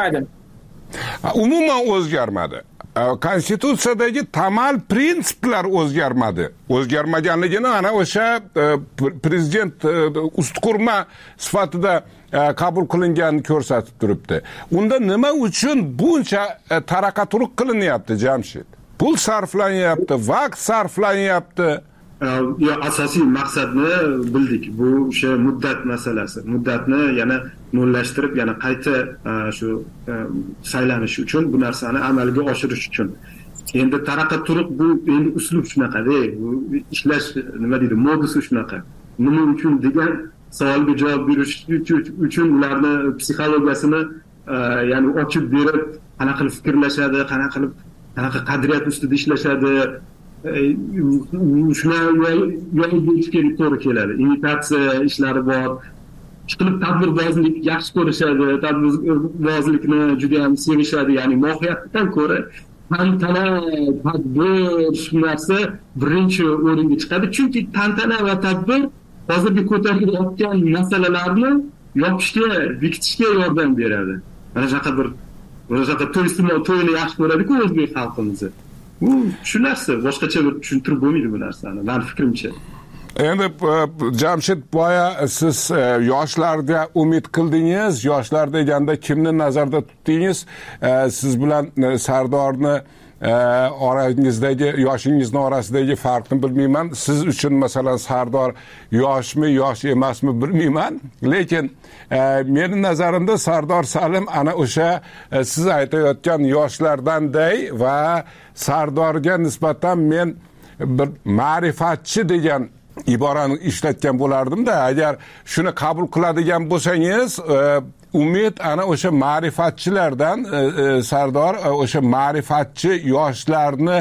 o'zgarmadi. Konstitutsiyadagi tamal prinsiplar o'zgarmadi. O'zgarmaganligini ana o'sha prezident ustqurma sifatida qabul qilinganini ko'rsatib turibdi. Unda nima uchun buncha taraqaturuq qilinyapti Jamshid? Pul sarflanyapti, vaqt sarflanyapti. Asosiy maqsadni bildik. Bu o'sha muddat masalasi. Muddatni yana mo'llashtirib, yana qayta shu saylanish uchun, bu narsani amalga oshirish uchun. Endi taraqaturuq bu endi uslub shunaqa-da, bu ishlash nima deydi, modusi shunaqa. Nima uchun degan savolga javob berish uchun ularni psixologiyasini ya'ni ochib berib, qanaqa qilib fikrlashadi, qanaqa qadriyat ustida ishlashadi, shular yo'l berishga to'g'ri keladi. Imitatsiya ishlari bor. Chiqilib tadbirbozlik yaxshi ko'rishadi, tadbirbozlikni juda ham sevishadi. Ya'ni mohiyatdan ko'ra tantana, tadbir shu narsa birinchi o'ringa chiqadi. Chunki tantana va tadbir hozirgi ko'tarilayotgan masalalarni yopishga, bekitishga yordam beradi. Mana shunaqa to'yni yaxshi ko'radi-ku o'zbek xalqimiz. Shu narsa boshqacha bir tushuntirib bo'lmaydi bu narsani, meni fikrimcha. Endi Jamshid boya siz yoshlarga umid qildingiz. Yoshlar deganda kimni nazarda tutdingiz? Siz bilan Sardorni yoshingizni orasidagi farqni bilmayman. Siz uchun masalan Sardor yoshmi, yosh emasmi bilmayman. Lekin meni nazarimda Sardor Salim ana o'sha siz aytayotgan yoshlardanday va Sardorga nisbatan men bir ma'rifatchi degan iborani ishlatgan bo'lardim-da. Agar shuni qabul qiladigan bo'lsangiz, umid ana o'sha ma'rifatchilardan, Sardor o'sha ma'rifatchi yoshlarni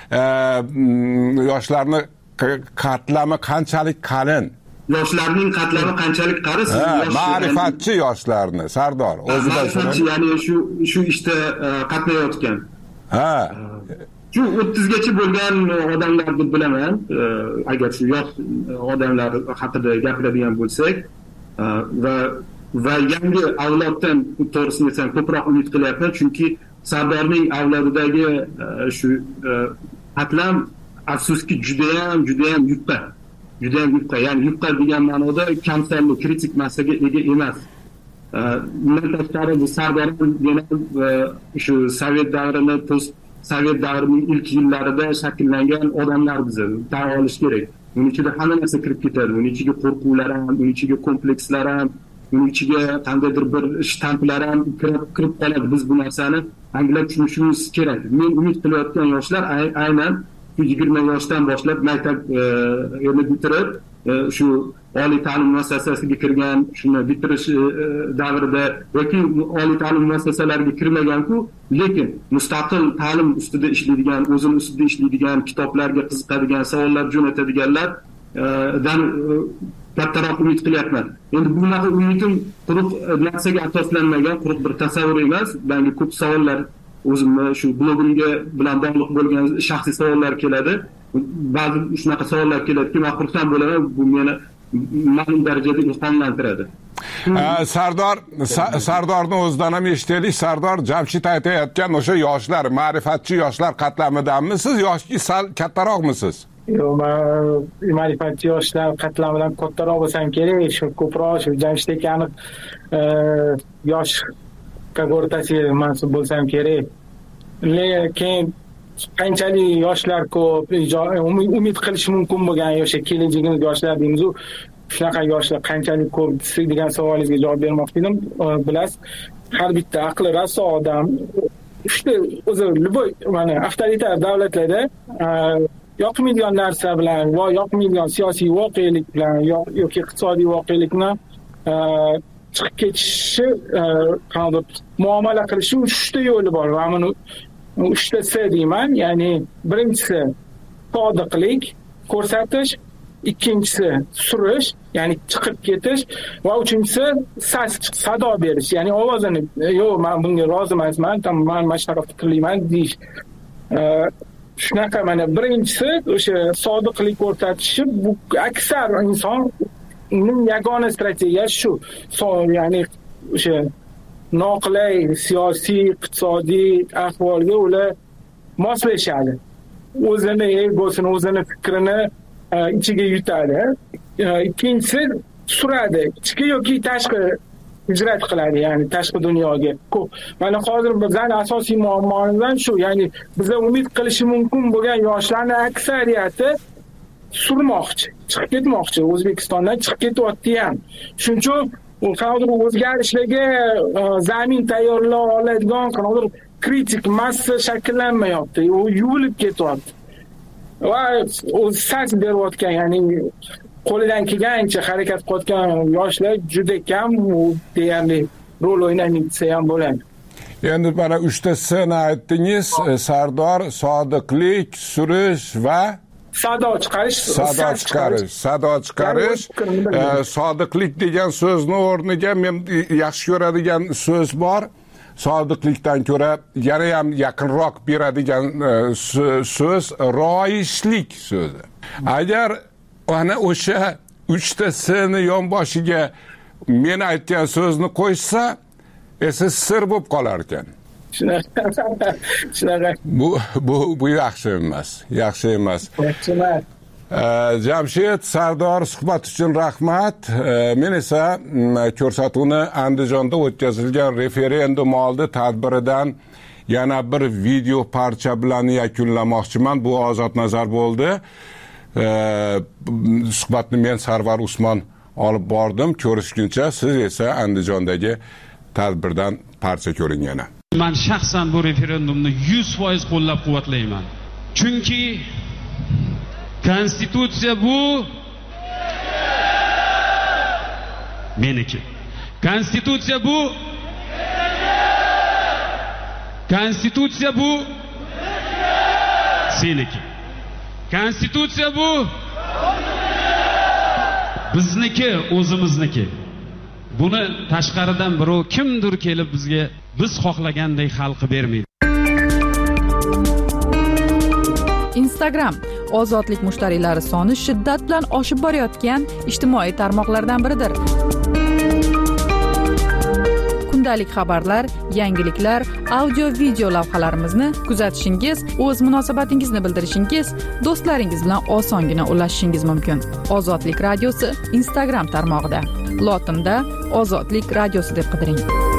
qatlami qanchalik qalin? Yoshlarning qatlami qanchalik qalin? Ma'rifatchi yoshlarni, Sardor o'zidan ya'ni shu ishda qatnayotgan. Shu 30 gacha bo'lgan odamlarni bilaman. Agar shu yosh odamlar haqida gapiradigan bo'lsak, va yangi avloddan to'g'risini aytsam ko'proq umid qilyapman, chunki Sardorning avlodidagi shu qatlam afsuski juda ham yupqa. Ya'ni yupqa degan ma'noda kamsalli, kritik massaga ega emas. Bundan tashqari bu Sardor yana shu Sovet davrini Sovet davrining ilk yillarida shakllangan odamlar bizni tan olish kerak. Uning ichida hamma narsa kirib ketadi. Uning ichiga qo'rquvlar ham, uning ichiga komplekslar ham, uning ichiga qandaydir bir shtamplar ham kirib qoladi. Biz bu narsani anglab tushunishimiz kerak. Men umid qilayotgan yoshlar aynan 20 yoshdan boshlab maktabni bitirib, shu oliy ta'lim muassasasiga kirgan, shuni bitirish davrida yoki oliy ta'lim muassasalariga kirmagan-ku, lekin mustaqil ta'lim ustida ishlaydigan, o'zini ustida ishlaydigan, kitoblarga qiziqadigan, savollar jo'natadiganlardan kattaroq umid qilyapman. Endi bunaqa umidim quruq narsaga asoslanmagan, quruq bir tasavvur emas. Menga ko'p savollar o'zimni shu blogimga bilan bog'liq bo'lgan shaxsiy savollar keladi. Ba'zi shunaqa savollar keladiki, men xursand bo'laman, bu meni ma'lum darajada ilhomlantiradi. Sardorni o'zidan ham eshitaylik. Sardor, Jamshid aytayotgan o'sha yoshlar, ma'rifatchi yoshlar qatlamidanmisiz yoki sal kattaroqmisiz? Yo'q, men ma'rifatchi yoshlar qatlamidan kattaroq bo'lsam kerak, shu ko'proq shu Jamshid akani yosh kohortasiga mansub bo'lsam kerak. Lekin qanchalik yoshlar ko'p, umid qilish mumkin bo'lgan o'sha kelajagimiz yoshlar deymiz, shunaqa yoshlar qanchalik ko'p degan savolingizga javob bermoqchi edim. Bilasiz, har bitta aqli raso odam o'zi любой mana avtoritar davlatlarda yoqmaydigan narsa bilan va yoqmaydigan siyosiy voqelik bilan yoki iqtisodiy voqelikni chiqib ketishi, muomala qilishi 3 ta yo'li bor. Va buni 3 ta S deyman. Ya'ni birinchisi sodiqlik ko'rsatish, ikkinchisi surish, ya'ni chiqib ketish va uchinchisi sado berish, ya'ni ovozini yo'q, men bunga rozi emasman, men mashhur fikrlayman deyish. Shunaqa mana birinchisi o'sha sodiqlik ko'rsatishi, bu aksar insonning yagona strategiyasi shu. Ya'ni o'sha noqulay siyosiy, iqtisodiy ahvolga ular moslashadi. O'zini egosini, o'zini fikrini ichiga yutadi. Ikkinchisi suradi, ichki yoki tashqi hijrat qiladi, ya'ni tashqi dunyoga. Mana hozir bizning asosiy muammomiz shu, ya'ni biza umid qilishi mumkin bo'lgan yoshlarning aksariyati surmoqchi, chiqib ketmoqchi, O'zbekistondan chiqib ketyapti ham. Shuning uchun qanday o'zgarishlarga zamin tayyorlay oladigan qanday kritik massa shakllanmayapti, u yuvilib ketyapti. Va o'z sas berayotgan, ya'ni qo'lidan kelgancha harakat qilayotgan yoshlar juda kam, deyarli rol o'ynamaydi ham bo'ladi. Endi mana 3 ta S'ni aytdingiz: sardor, sodiqlik, surish va sado chiqarish. Sodiqlik degan so'zni o'rniga men yaxshi ko'radigan so'z bor. Sodiqlikdan ko'ra yana ham yaqinroq beradigan so'z roishlik so'zi. Agar ana o'sha 3 ta S'ni yonboshiga men aytgan so'zni qo'ysa, esa sir bo'lib qolar ekan. Shunaqa. Bu yaxshi emas. Jamshid, Sardor, suhbat uchun rahmat. Men esa ko'rsatuvni Andijonda o'tkazilgan referendum oldi tadbiridan yana bir video parcha bilan yakunlamoqchiman. Bu Ozod Nazar bo'ldi. Suhbatni men Sarvar Usmon olib bordim. Ko'rishguncha siz esa Andijondagi tadbirdan parcha ko'ring yana. Men shaxsan bu referendumni 100% qo'llab-quvvatlayman. Chunki Konstitutsiya bu meniki. Konstitutsiya bu seniki. Konstitutsiya bu bizniki, o'zimizniki. Buni tashqaridan birov kimdir kelib bizga biz xohlagandek xalqi bermaydi. Instagram ozodlik mushtariylari soni shiddat bilan oshib borayotgan ijtimoiy tarmoqlardan biridir. Kundalik xabarlar, yangiliklar, audio video lavhalarimizni kuzatishingiz, o'z munosabatingizni bildirishingiz, do'stlaringiz bilan osongina ulashishingiz mumkin. Ozodlik radiosi Instagram tarmog'ida. Lotinda Ozodlik radiosi deb qidiring.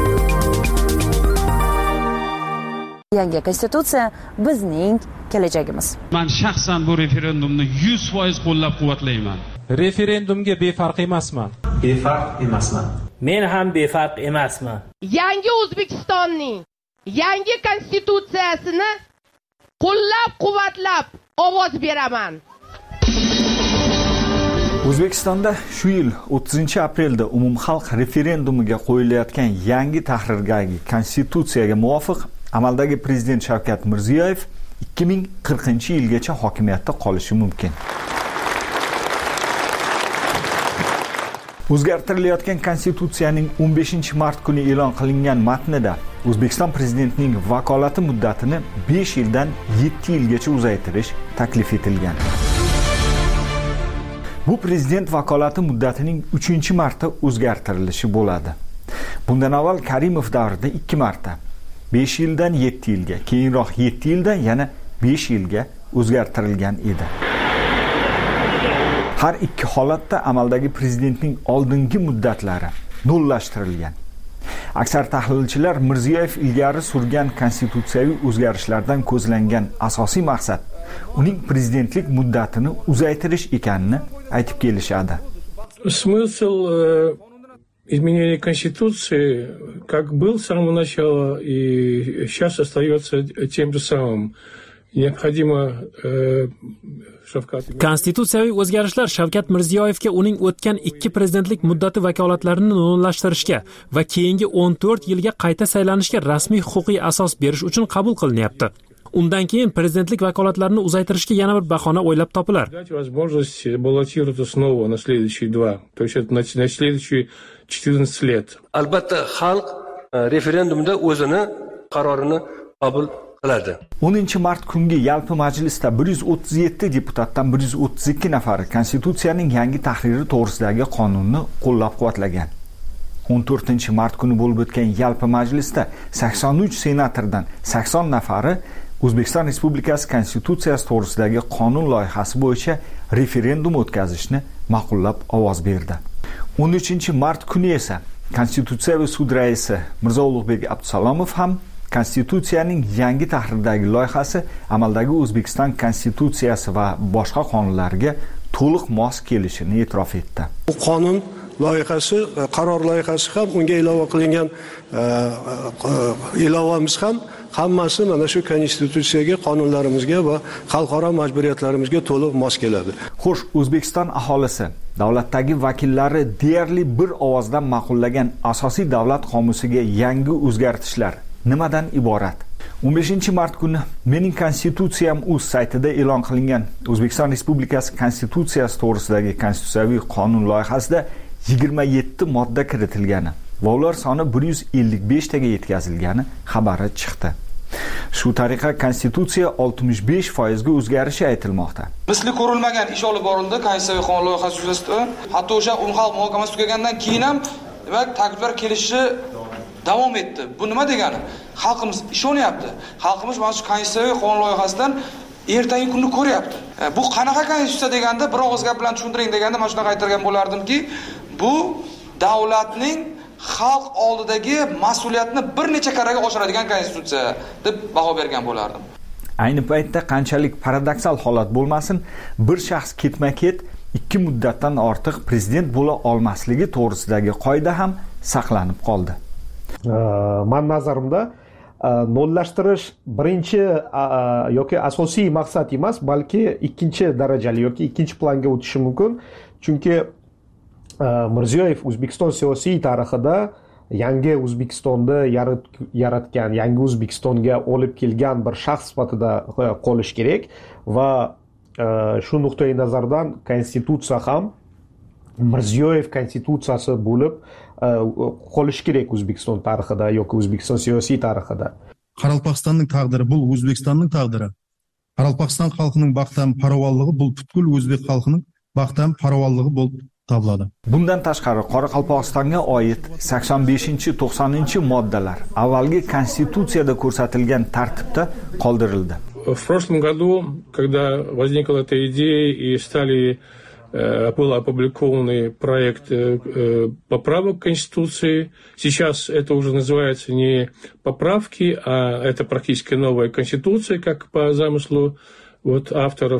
Yangi konstitutsiya bizning kelajagimiz. Men shaxsan bu referendumni 100% qo'llab-quvvatlayman. Referendumga befarq emasman. Men ham befarq emasman. Yangi O'zbekistonning yangi konstitutsiyasini qo'llab-quvvatlab ovoz beraman. O'zbekistonda shu yil 30-aprelda umumxalq referendumiga qo'yilayotgan yangi tahrirgargi konstitutsiyaga muvofiq amaldagi prezident Shavkat Mirziyoyev 2040-yilgacha hokimiyatda qolishi mumkin. O'zgartirilayotgan konstitutsiyaning 15-mart kuni e'lon qilingan matnida O'zbekiston prezidentining vakolati muddatini 5 yildan 7 yilgacha uzaytirish taklif etilgan. Bu prezident vakolati muddatining 3-marta o'zgartirilishi bo'ladi. Bundan avval Karimov davrida 2 marta 5 yildan 7 yilga, keyinroq 7 yildan yana 5 yilga o'zgartirilgan edi. Har ikki holatda amaldagi prezidentning oldingi muddatlari nullashtirilgan. Aksar tahlilchilar Mirziyoyev ilgari surgan konstitutsiyaviy o'zgarishlardan ko'zlangan asosiy maqsad uning prezidentlik muddatini uzaytirish ekanini aytib kelishadi. Смысл изменения Конституции, как был с самого начала и сейчас остается тем же самым. Необходимо Konstitutsiyaviy o'zgarishlar Shavkat Mirziyoyevga uning o'tgan 2 prezidentlik muddati vakolatlarini nullashtirishga va keyingi 14 yilga qayta saylanishga rasmiy huquqiy asos berish uchun qabul qilinyapti. Undan keyin prezidentlik vakolatlarini uzaytirishga yana bir bahona o'ylab topilar. Возможность баллотироваться снова на следующие 2, то есть это на следующие 14 лет. Albatta xalq referendumda o'zini qarorini qabul qiladi. 10-mart kungi yalpi majlisda 137 deputatdan 132 nafari konstitutsiyaning yangi tahriri to'g'risidagi qonunni qo'llab-quvvatlagan. 14-mart kuni bo'lib o'tgan yalpi majlisda 83 senatordan 80 nafari O'zbekiston Respublikasi konstitutsiyasi to'g'risidagi qonun loyihasi bo'yicha referendum o'tkazishni ma'qullab ovoz berdi. 13-mart kuni esa Konstitutsiyaviy sud raisi Mirzo Ulug'bek Abdusalomov ham Konstitutsiyaning yangi tahrirdagi loyihasi amaldagi O'zbekiston konstitutsiyasi va boshqa qonunlarga to'liq mos kelishini e'tirof etdi. Bu qonun loyihasi, qaror loyihasi ham unga ilova qilingan ilovamiz ham hammasi mana shu konstitutsiyaga, qonunlarimizga va xalqaro majburiyatlarimizga to'liq mos keladi. Xo'sh, O'zbekiston aholisi davlatdagi vakillari deyarli bir ovozdan ma'qullagan asosiy davlat qomusiga yangi o'zgartishlar nimadan iborat? 15-mart kuni Mening Konstitutsiyam.uz saytida e'lon qilingan O'zbekiston Respublikasi Konstitutsiyasi to'g'risidagi konstitutsiyaviy qonun loyihasida 27 modda kiritilgani va ular soni 155 taga yetkazilgani xabari chiqdi. Shu tariqa konstitutsiya 65% ga o'zgarishi aytilmoqda. Misli ko'rilmagan ish olib borildi konstitutsiyaviy qonun loyihasi yuzasidan. Hatto o'sha umumxalq muhokamasi tugagandan keyin ham demak takliflar kelishi davom etdi. Bu nima degani? Xalqimiz ishonyapti. Xalqimiz mana shu konstitutsiyaviy qonun loyihasidan ertangi kunni ko'ryapti. Bu qanaqa konstitutsiya deganda bir og'iz gap bilan tushuntiring deganda mana shunaqa aytgan bo'lardimki, bu davlatning xalq oldidagi mas'uliyatni bir necha karraga oshiradigan konstitutsiya deb baho bergan bo'lardim. Ayni paytda qanchalik paradoksal holat bo'lmasin, bir shaxs ketma-ket 2 muddatdan ortiq prezident bo'la olmasligi to'g'risidagi qoida ham saqlanib qoldi. Men nazarimda nollashtirish birinchi yoki asosiy maqsad emas, balki ikkinchi darajali yoki ikkinchi planga o'tishi mumkin. Chunki Mirziyoyev O'zbekiston siyosiy tarixida yangi O'zbekistonni yaratgan, yangi O'zbekistonga olib kelgan bir shaxs sifatida qolish kerak va shu nuqtai nazardan konstitutsiya ham Mirziyoyev konstitutsiyasi bo'lib qolish kerak O'zbekiston tarixida yoki O'zbekiston siyosiy tarixida. Qoraqalpog'istonning taqdiri bu O'zbekistonning taqdiri. Qoraqalpog'iston xalqining baxtam farovonligi bu butkul o'zbek xalqining baxtam farovonligi bo'lib tablanadi. Bundan tashqari Qoraqalpog'istonga oid 85-90 moddalar avvalgi konstitutsiyada ko'rsatilgan tartibda qoldirildi. В прошлом году, когда возникла эта идея и был опубликованный проект поправок к Конституции. Сейчас это уже называется не поправки, а это практически новая Конституция, как по замыслу авторов.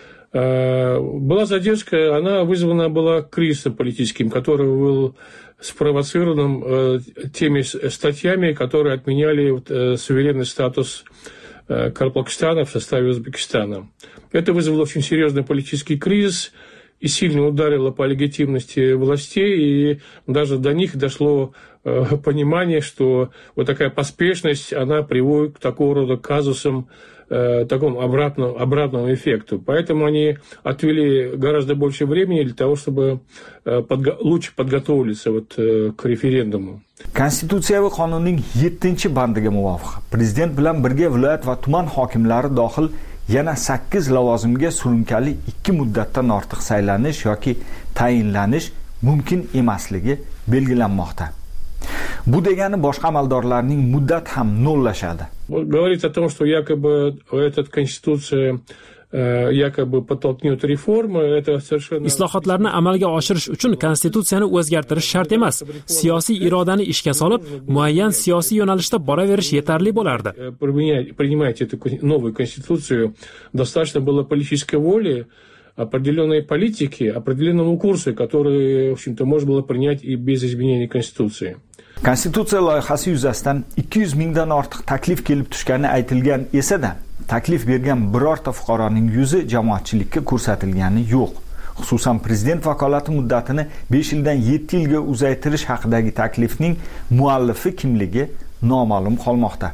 Была задержка, она вызвана была кризисом политическим, который был спровоцирован теми статьями, которые отменяли суверенный статус Карпакстана в составе Узбекистана. Это вызвало очень серьезный политический кризис и сильно ударило по легитимности властей, и даже до них дошло понимание, что вот такая поспешность, она приводит к такого рода казусам, такому обратному эффекту. Поэтому они отвели гораздо больше времени для того, чтобы лучше подготовиться к референдуму. Konstitutsiyaviy qonunning 7-bandiga muvofiq prezident bilan birga viloyat va tuman hokimlari dohil yana 8 lavozimga surunkali 2 muddatdan ortiq saylanish yoki tayinlanish mumkin emasligi belgilanmoqda. Bu degani boshqa amaldorlarning muddat ham nollashadi. Говорит о том, что якобы эта конституция якобы подтолкнет реформы, это совершенно... Islohotlarni amalga oshirish uchun konstitutsiyani o'zgartirish shart emas. Siyosiy irodani ishga solib, muayyan siyosiy yo'nalishda boraverish yetarli bo'lardi. Принимать эту новую конституцию достаточно было политической воли, определенной политики, определенному курсу, который, в общем-то, можно было принять и без изменения Конституции. Konstitutsiya loyihasi yuzasidan 200 mingdan ortiq taklif kelib tushgani aytilgan esa-da, taklif bergan birorta fuqaroning yuzi jamoatchilikka ko'rsatilgani yo'q. Xususan prezident vakolati muddatini 5 yildan 7 yilga uzaytirish haqidagi taklifning muallifi kimligi noma'lum qolmoqda.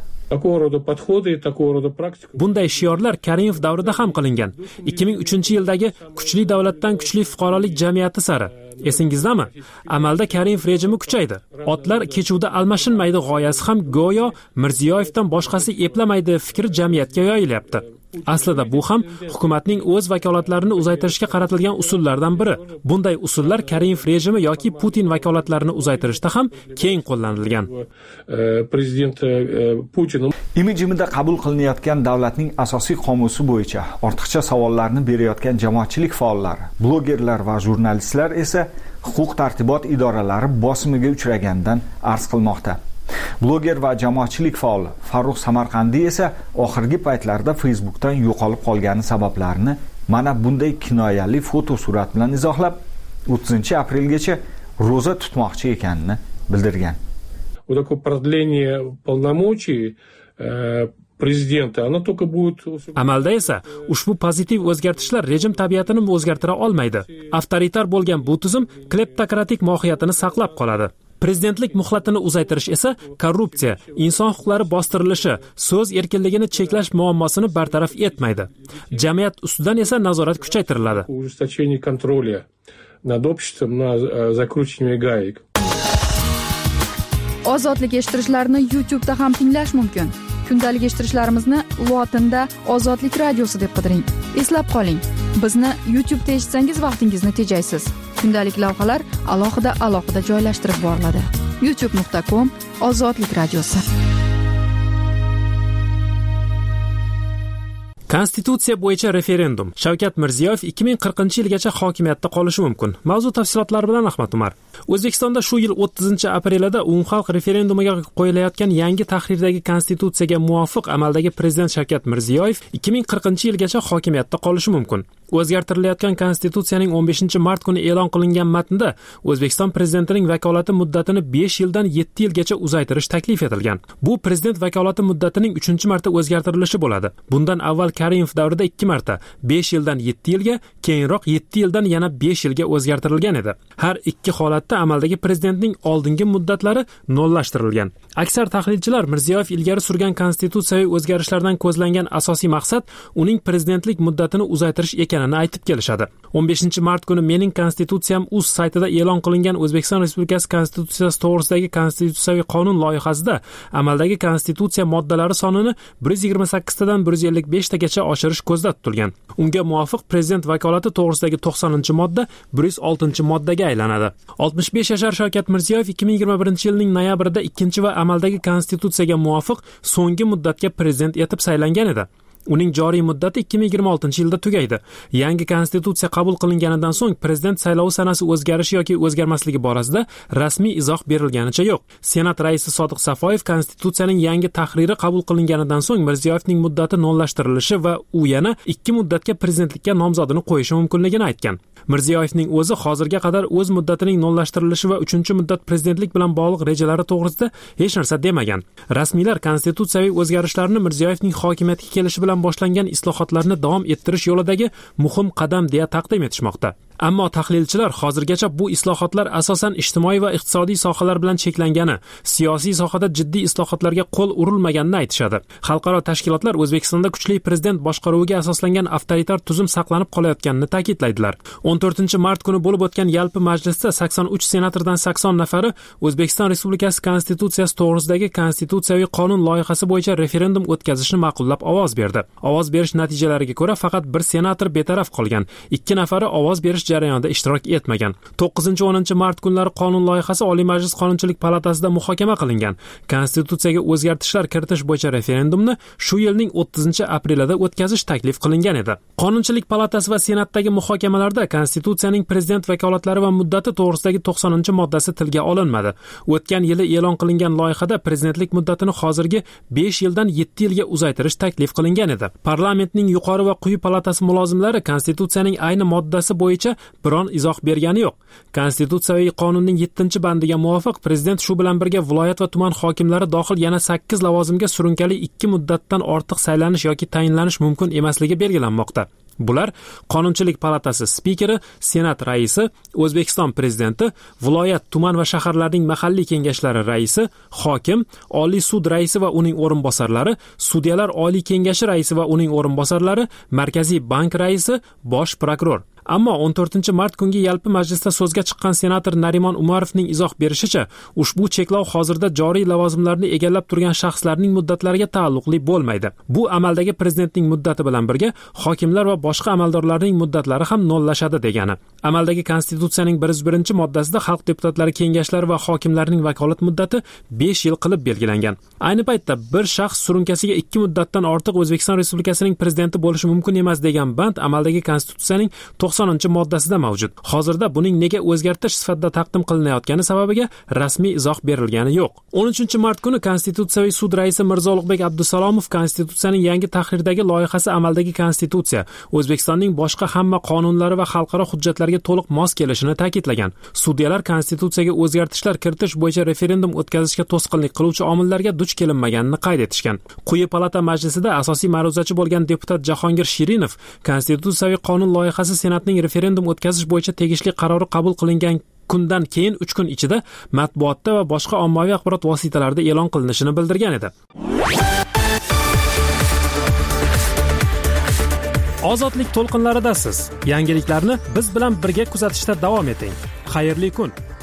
Bunday shiorlar Karimov davrida ham qilingan. 2003-yildagi kuchli davlatdan kuchli fuqarolik jamiyati sari. Esingizdami? Amalda Karimov rejimi kuchaydi. Otlar kechuvda almashinmaydi g'oyasi ham go'yo Mirziyoyevdan boshqasi eplamaydi fikri jamiyatga yoyilyapti. Aslida bu ham hukumatning o'z vakolatlarini uzaytirishga qaratilgan usullardan biri. Bunday usullar Karimov rejimi yoki Putin vakolatlarini uzaytirishda ham keng qo'llanilgan. Prezident Putin imijimida qabul qilinayotgan davlatning asosiy qomusi bo'yicha ortiqcha savollarni berayotgan jamoatchilik faollari, blogerlar va jurnalistlar esa huquq-tartibot idoralari bosimiga uchragandan arz qilmoqda. Bloger va jamoatchilik faoli Farruh Samarqandiy esa oxirgi paytlarda Facebookdan yo'qolib qolgani sabablarini mana bunday kinoyali fotosurat bilan izohlab, 30-aprelgacha ro'za tutmoqchi ekanini bildirgan. Вот такое продление полномочий prezidenti, ana только будет... Amalda esa ushbu pozitiv o'zgartishlar rejim tabiatini o'zgartira olmaydi. Avtoritar bo'lgan bu tuzum kleptokratik mohiyatini saqlab qoladi. Prezidentlik muhlatini uzaytirish esa korrupsiya, inson huquqlari bostirilishi, so'z erkinligini cheklash muammosini bartaraf etmaydi. Jamiyat ustidan esa nazorat kuchaytiriladi. Ужесточение контроля над обществом на закручивание гаек. Ozodlik eshittirishlarni YouTube'da ham tinglash mumkin. Kundalik eshittirishlarimizni lotinda Ozodlik radiosi deb qidiring. Eslab qoling, bizni YouTube'da eshitsangiz vaqtingizni tejaysiz. Kundalik lavhalar alohida joylashtirib boriladi. youtube.com/Ozodlik radiosi. Konstitutsiya bo'yicha referendum. Shavkat Mirziyoyev 2040-yilgacha hokimiyatda qolishi mumkin. Mavzu tafsilotlari bilan Ahmad Umar. O'zbekistonda shu yil 30-aprelida umumxalq referendumiga qo'yilayotgan yangi tahrirdagi konstitutsiyaga muvofiq amaldagi prezident Shavkat Mirziyoyev 2040-yilgacha hokimiyatda qolishi mumkin. O'zgartirilayotgan konstitutsiyaning 15-mart kuni e'lon qilingan matnda O'zbekiston prezidentining vakolati muddatini 5 yildan 7 yilgacha uzaytirish taklif etilgan. Bu prezident vakolati muddatining 3-marta o'zgartirilishi bo'ladi. Bundan avval Karimov davrida 2 marta 5 yildan 7 yilga, keyinroq 7 yildan yana 5 yilga o'zgartirilgan edi. Har ikki holatda amaldagi prezidentning oldingi muddatlari nollashtirilgan. Aksar tahlilchilar Mirziyoyev ilgari surgan konstitutsiyaviy o'zgarishlardan ko'zlangan asosiy maqsad uning prezidentlik muddatini uzaytirish ekanini aytib kelishadi. 15-mart kuni Mening konstitutsiyam.uz saytida e'lon qilingan O'zbekiston Respublikasi konstitutsiyasi to'g'risidagi konstitutsiyaviy qonun loyihasida amaldagi konstitutsiya moddalari sonini 128 tadan 155 tagacha oshirish ko'zda tutilgan. Unga muvofiq prezident vakolati to'g'risidagi 90-modda 106-moddaga aylanadi. 65 yashar Shavkat Mirziyoyev 2021-yilning noyabrida 2 va amaldagi konstitutsiyaga muvofiq so'nggi muddatga prezident etib saylangan edi. Uning joriy muddati 2026-yilda tugaydi. Yangi konstitutsiya qabul qilinganidan so'ng prezident saylovi sanasi o'zgarishi yoki o'zgarmasligi borasida rasmiy izoh berilganicha yo'q. Senat raisi Sodiq Safoyev konstitutsiyaning yangi tahriri qabul qilinganidan so'ng Mirziyoyevning muddati nollashtirilishi va u yana 2 muddatga prezidentlikka nomzodini qo'yishi mumkinligini aytgan. Mirziyoyevning o'zi hozirga qadar o'z muddatining nollashtirilishi va 3-muddat prezidentlik bilan bog'liq rejalari to'g'risida hech narsa demagan. Rasmiylar konstitutsiyaviy o'zgarishlarni Mirziyoyevning hokimiyatga kelishi bilan boshlangan islohotlarni davom ettirish yo'lidagi muhim qadam deya taqdim etishmoqda. Ammo tahlilchilar hozirgacha bu islohotlar asosan ijtimoiy va iqtisodiy sohalar bilan cheklangani, siyosiy sohada jiddiy islohotlarga qo'l urilmaganini aytishadi. Xalqaro tashkilotlar O'zbekistonda kuchli prezident boshqaruviga asoslangan avtoritar tuzum saqlanib qolayotganini ta'kidlaydilar. 14-mart kuni bo'lib o'tgan yalpi majlisda 83 senatordan 80 nafari O'zbekiston Respublikasi konstitutsiyasi to'g'risidagi konstitutsiyaviy qonun loyihasi bo'yicha referendum o'tkazishni ma'qullab ovoz berdi. Ovoz berish natijalariga ko'ra faqat bir senator betaraf qolgan. 2 nafari ovoz berish jarayonida ishtirok etmagan. 9-10 mart kunlari qonun loyihasi Oliy Majlis Qonunchilik palatasida muhokama qilingan. Konstitutsiyaga o'zgartishlar kiritish bo'yicha referendumni shu yilning 30-aprelida o'tkazish taklif qilingan edi. Qonunchilik palatasi va senatdagi muhokamalarda konstitutsiyaning prezident vakolatlari va muddati to'g'risidagi 90-moddasi tilga olinmadi. O'tgan yili e'lon qilingan loyihada prezidentlik muddatini hozirgi 5 yildan 7 yilga uzaytirish taklif qilingan edi. Parlamentning yuqori va quyi palatasi mulozimlari konstitutsiyaning ayni moddasi bo'yicha biron izoh bergani yo'q. Konstitutsiyaviy qonunning 7-bandiga muvofiq prezident shu bilan birga viloyat va tuman hokimlari dohil yana 8 lavozimga surunkali 2 muddatdan ortiq saylanish yoki tayinlanish mumkin emasligi belgilanmoqda. Bular Qonunchilik palatasi spikeri, Senat raisi, O'zbekiston prezidenti, viloyat, tuman va shaharlarning mahalliy kengashlari raisi, hokim, Oliy sud raisi va uning o'rinbosarlari, sudyalar Oliy kengashi raisi va uning o'rinbosarlari, Markaziy bank raisi, bosh prokuror. Ammo 14-mart kungi yalpi majlisda so'zga chiqqan senator Narimon Umarovning izoh berishicha, ushbu cheklov hozirda joriy lavozimlarni egallab turgan shaxslarning muddatlariga taalluqli bo'lmaydi. Bu amaldagi prezidentning muddati bilan birga hokimlar va boshqa amaldorlarning muddatlari ham nollashadi degani. Amaldagi konstitutsiyaning 101-moddasida xalq deputatlari kengashlari va hokimlarning vakolat muddati 5 yil qilib belgilangan. Ayni paytda bir shaxs surunkasiga 2 muddatdan ortiq O'zbekiston Respublikasining prezidenti bo'lishi mumkin emas degan band amaldagi konstitutsiyaning 90-moddasida mavjud. Hozirda buning nega o'zgartirish sifatida taqdim qilinayotgani sababiga rasmiy izoh berilgani yo'q. 13-mart kuni Konstitutsiyaviy sud raisi Mirzo Ulug'bek Abdusalomov konstitutsiyaning yangi tahrirdagi loyihasi amaldagi konstitutsiya O'zbekistonning boshqa hamma qonunlari va xalqaro hujjatlarga to'liq mos kelishini ta'kidlagan. Sudyalar konstitutsiyaga o'zgartishlar kiritish bo'yicha referendum o'tkazishga to'sqinlik qiluvchi omillarga duch kelinmaganini qayd etishgan. Quyi palata majlisida asosiy ma'ruzachi bo'lgan deputat Jahongir Shirinov konstitutsiyaviy qonun loyihasi Senatning referendum o'tkazish bo'yicha tegishli qarori qabul qilingan kundan keyin 3 kun ichida matbuotda va boshqa ommaviy axborot vositalarida e'lon qilinishini bildirgan edi. Ozodlik to'lqinlaridasiz. Yangiliklarni biz bilan birga kuzatishda davom eting. Xayrli kun.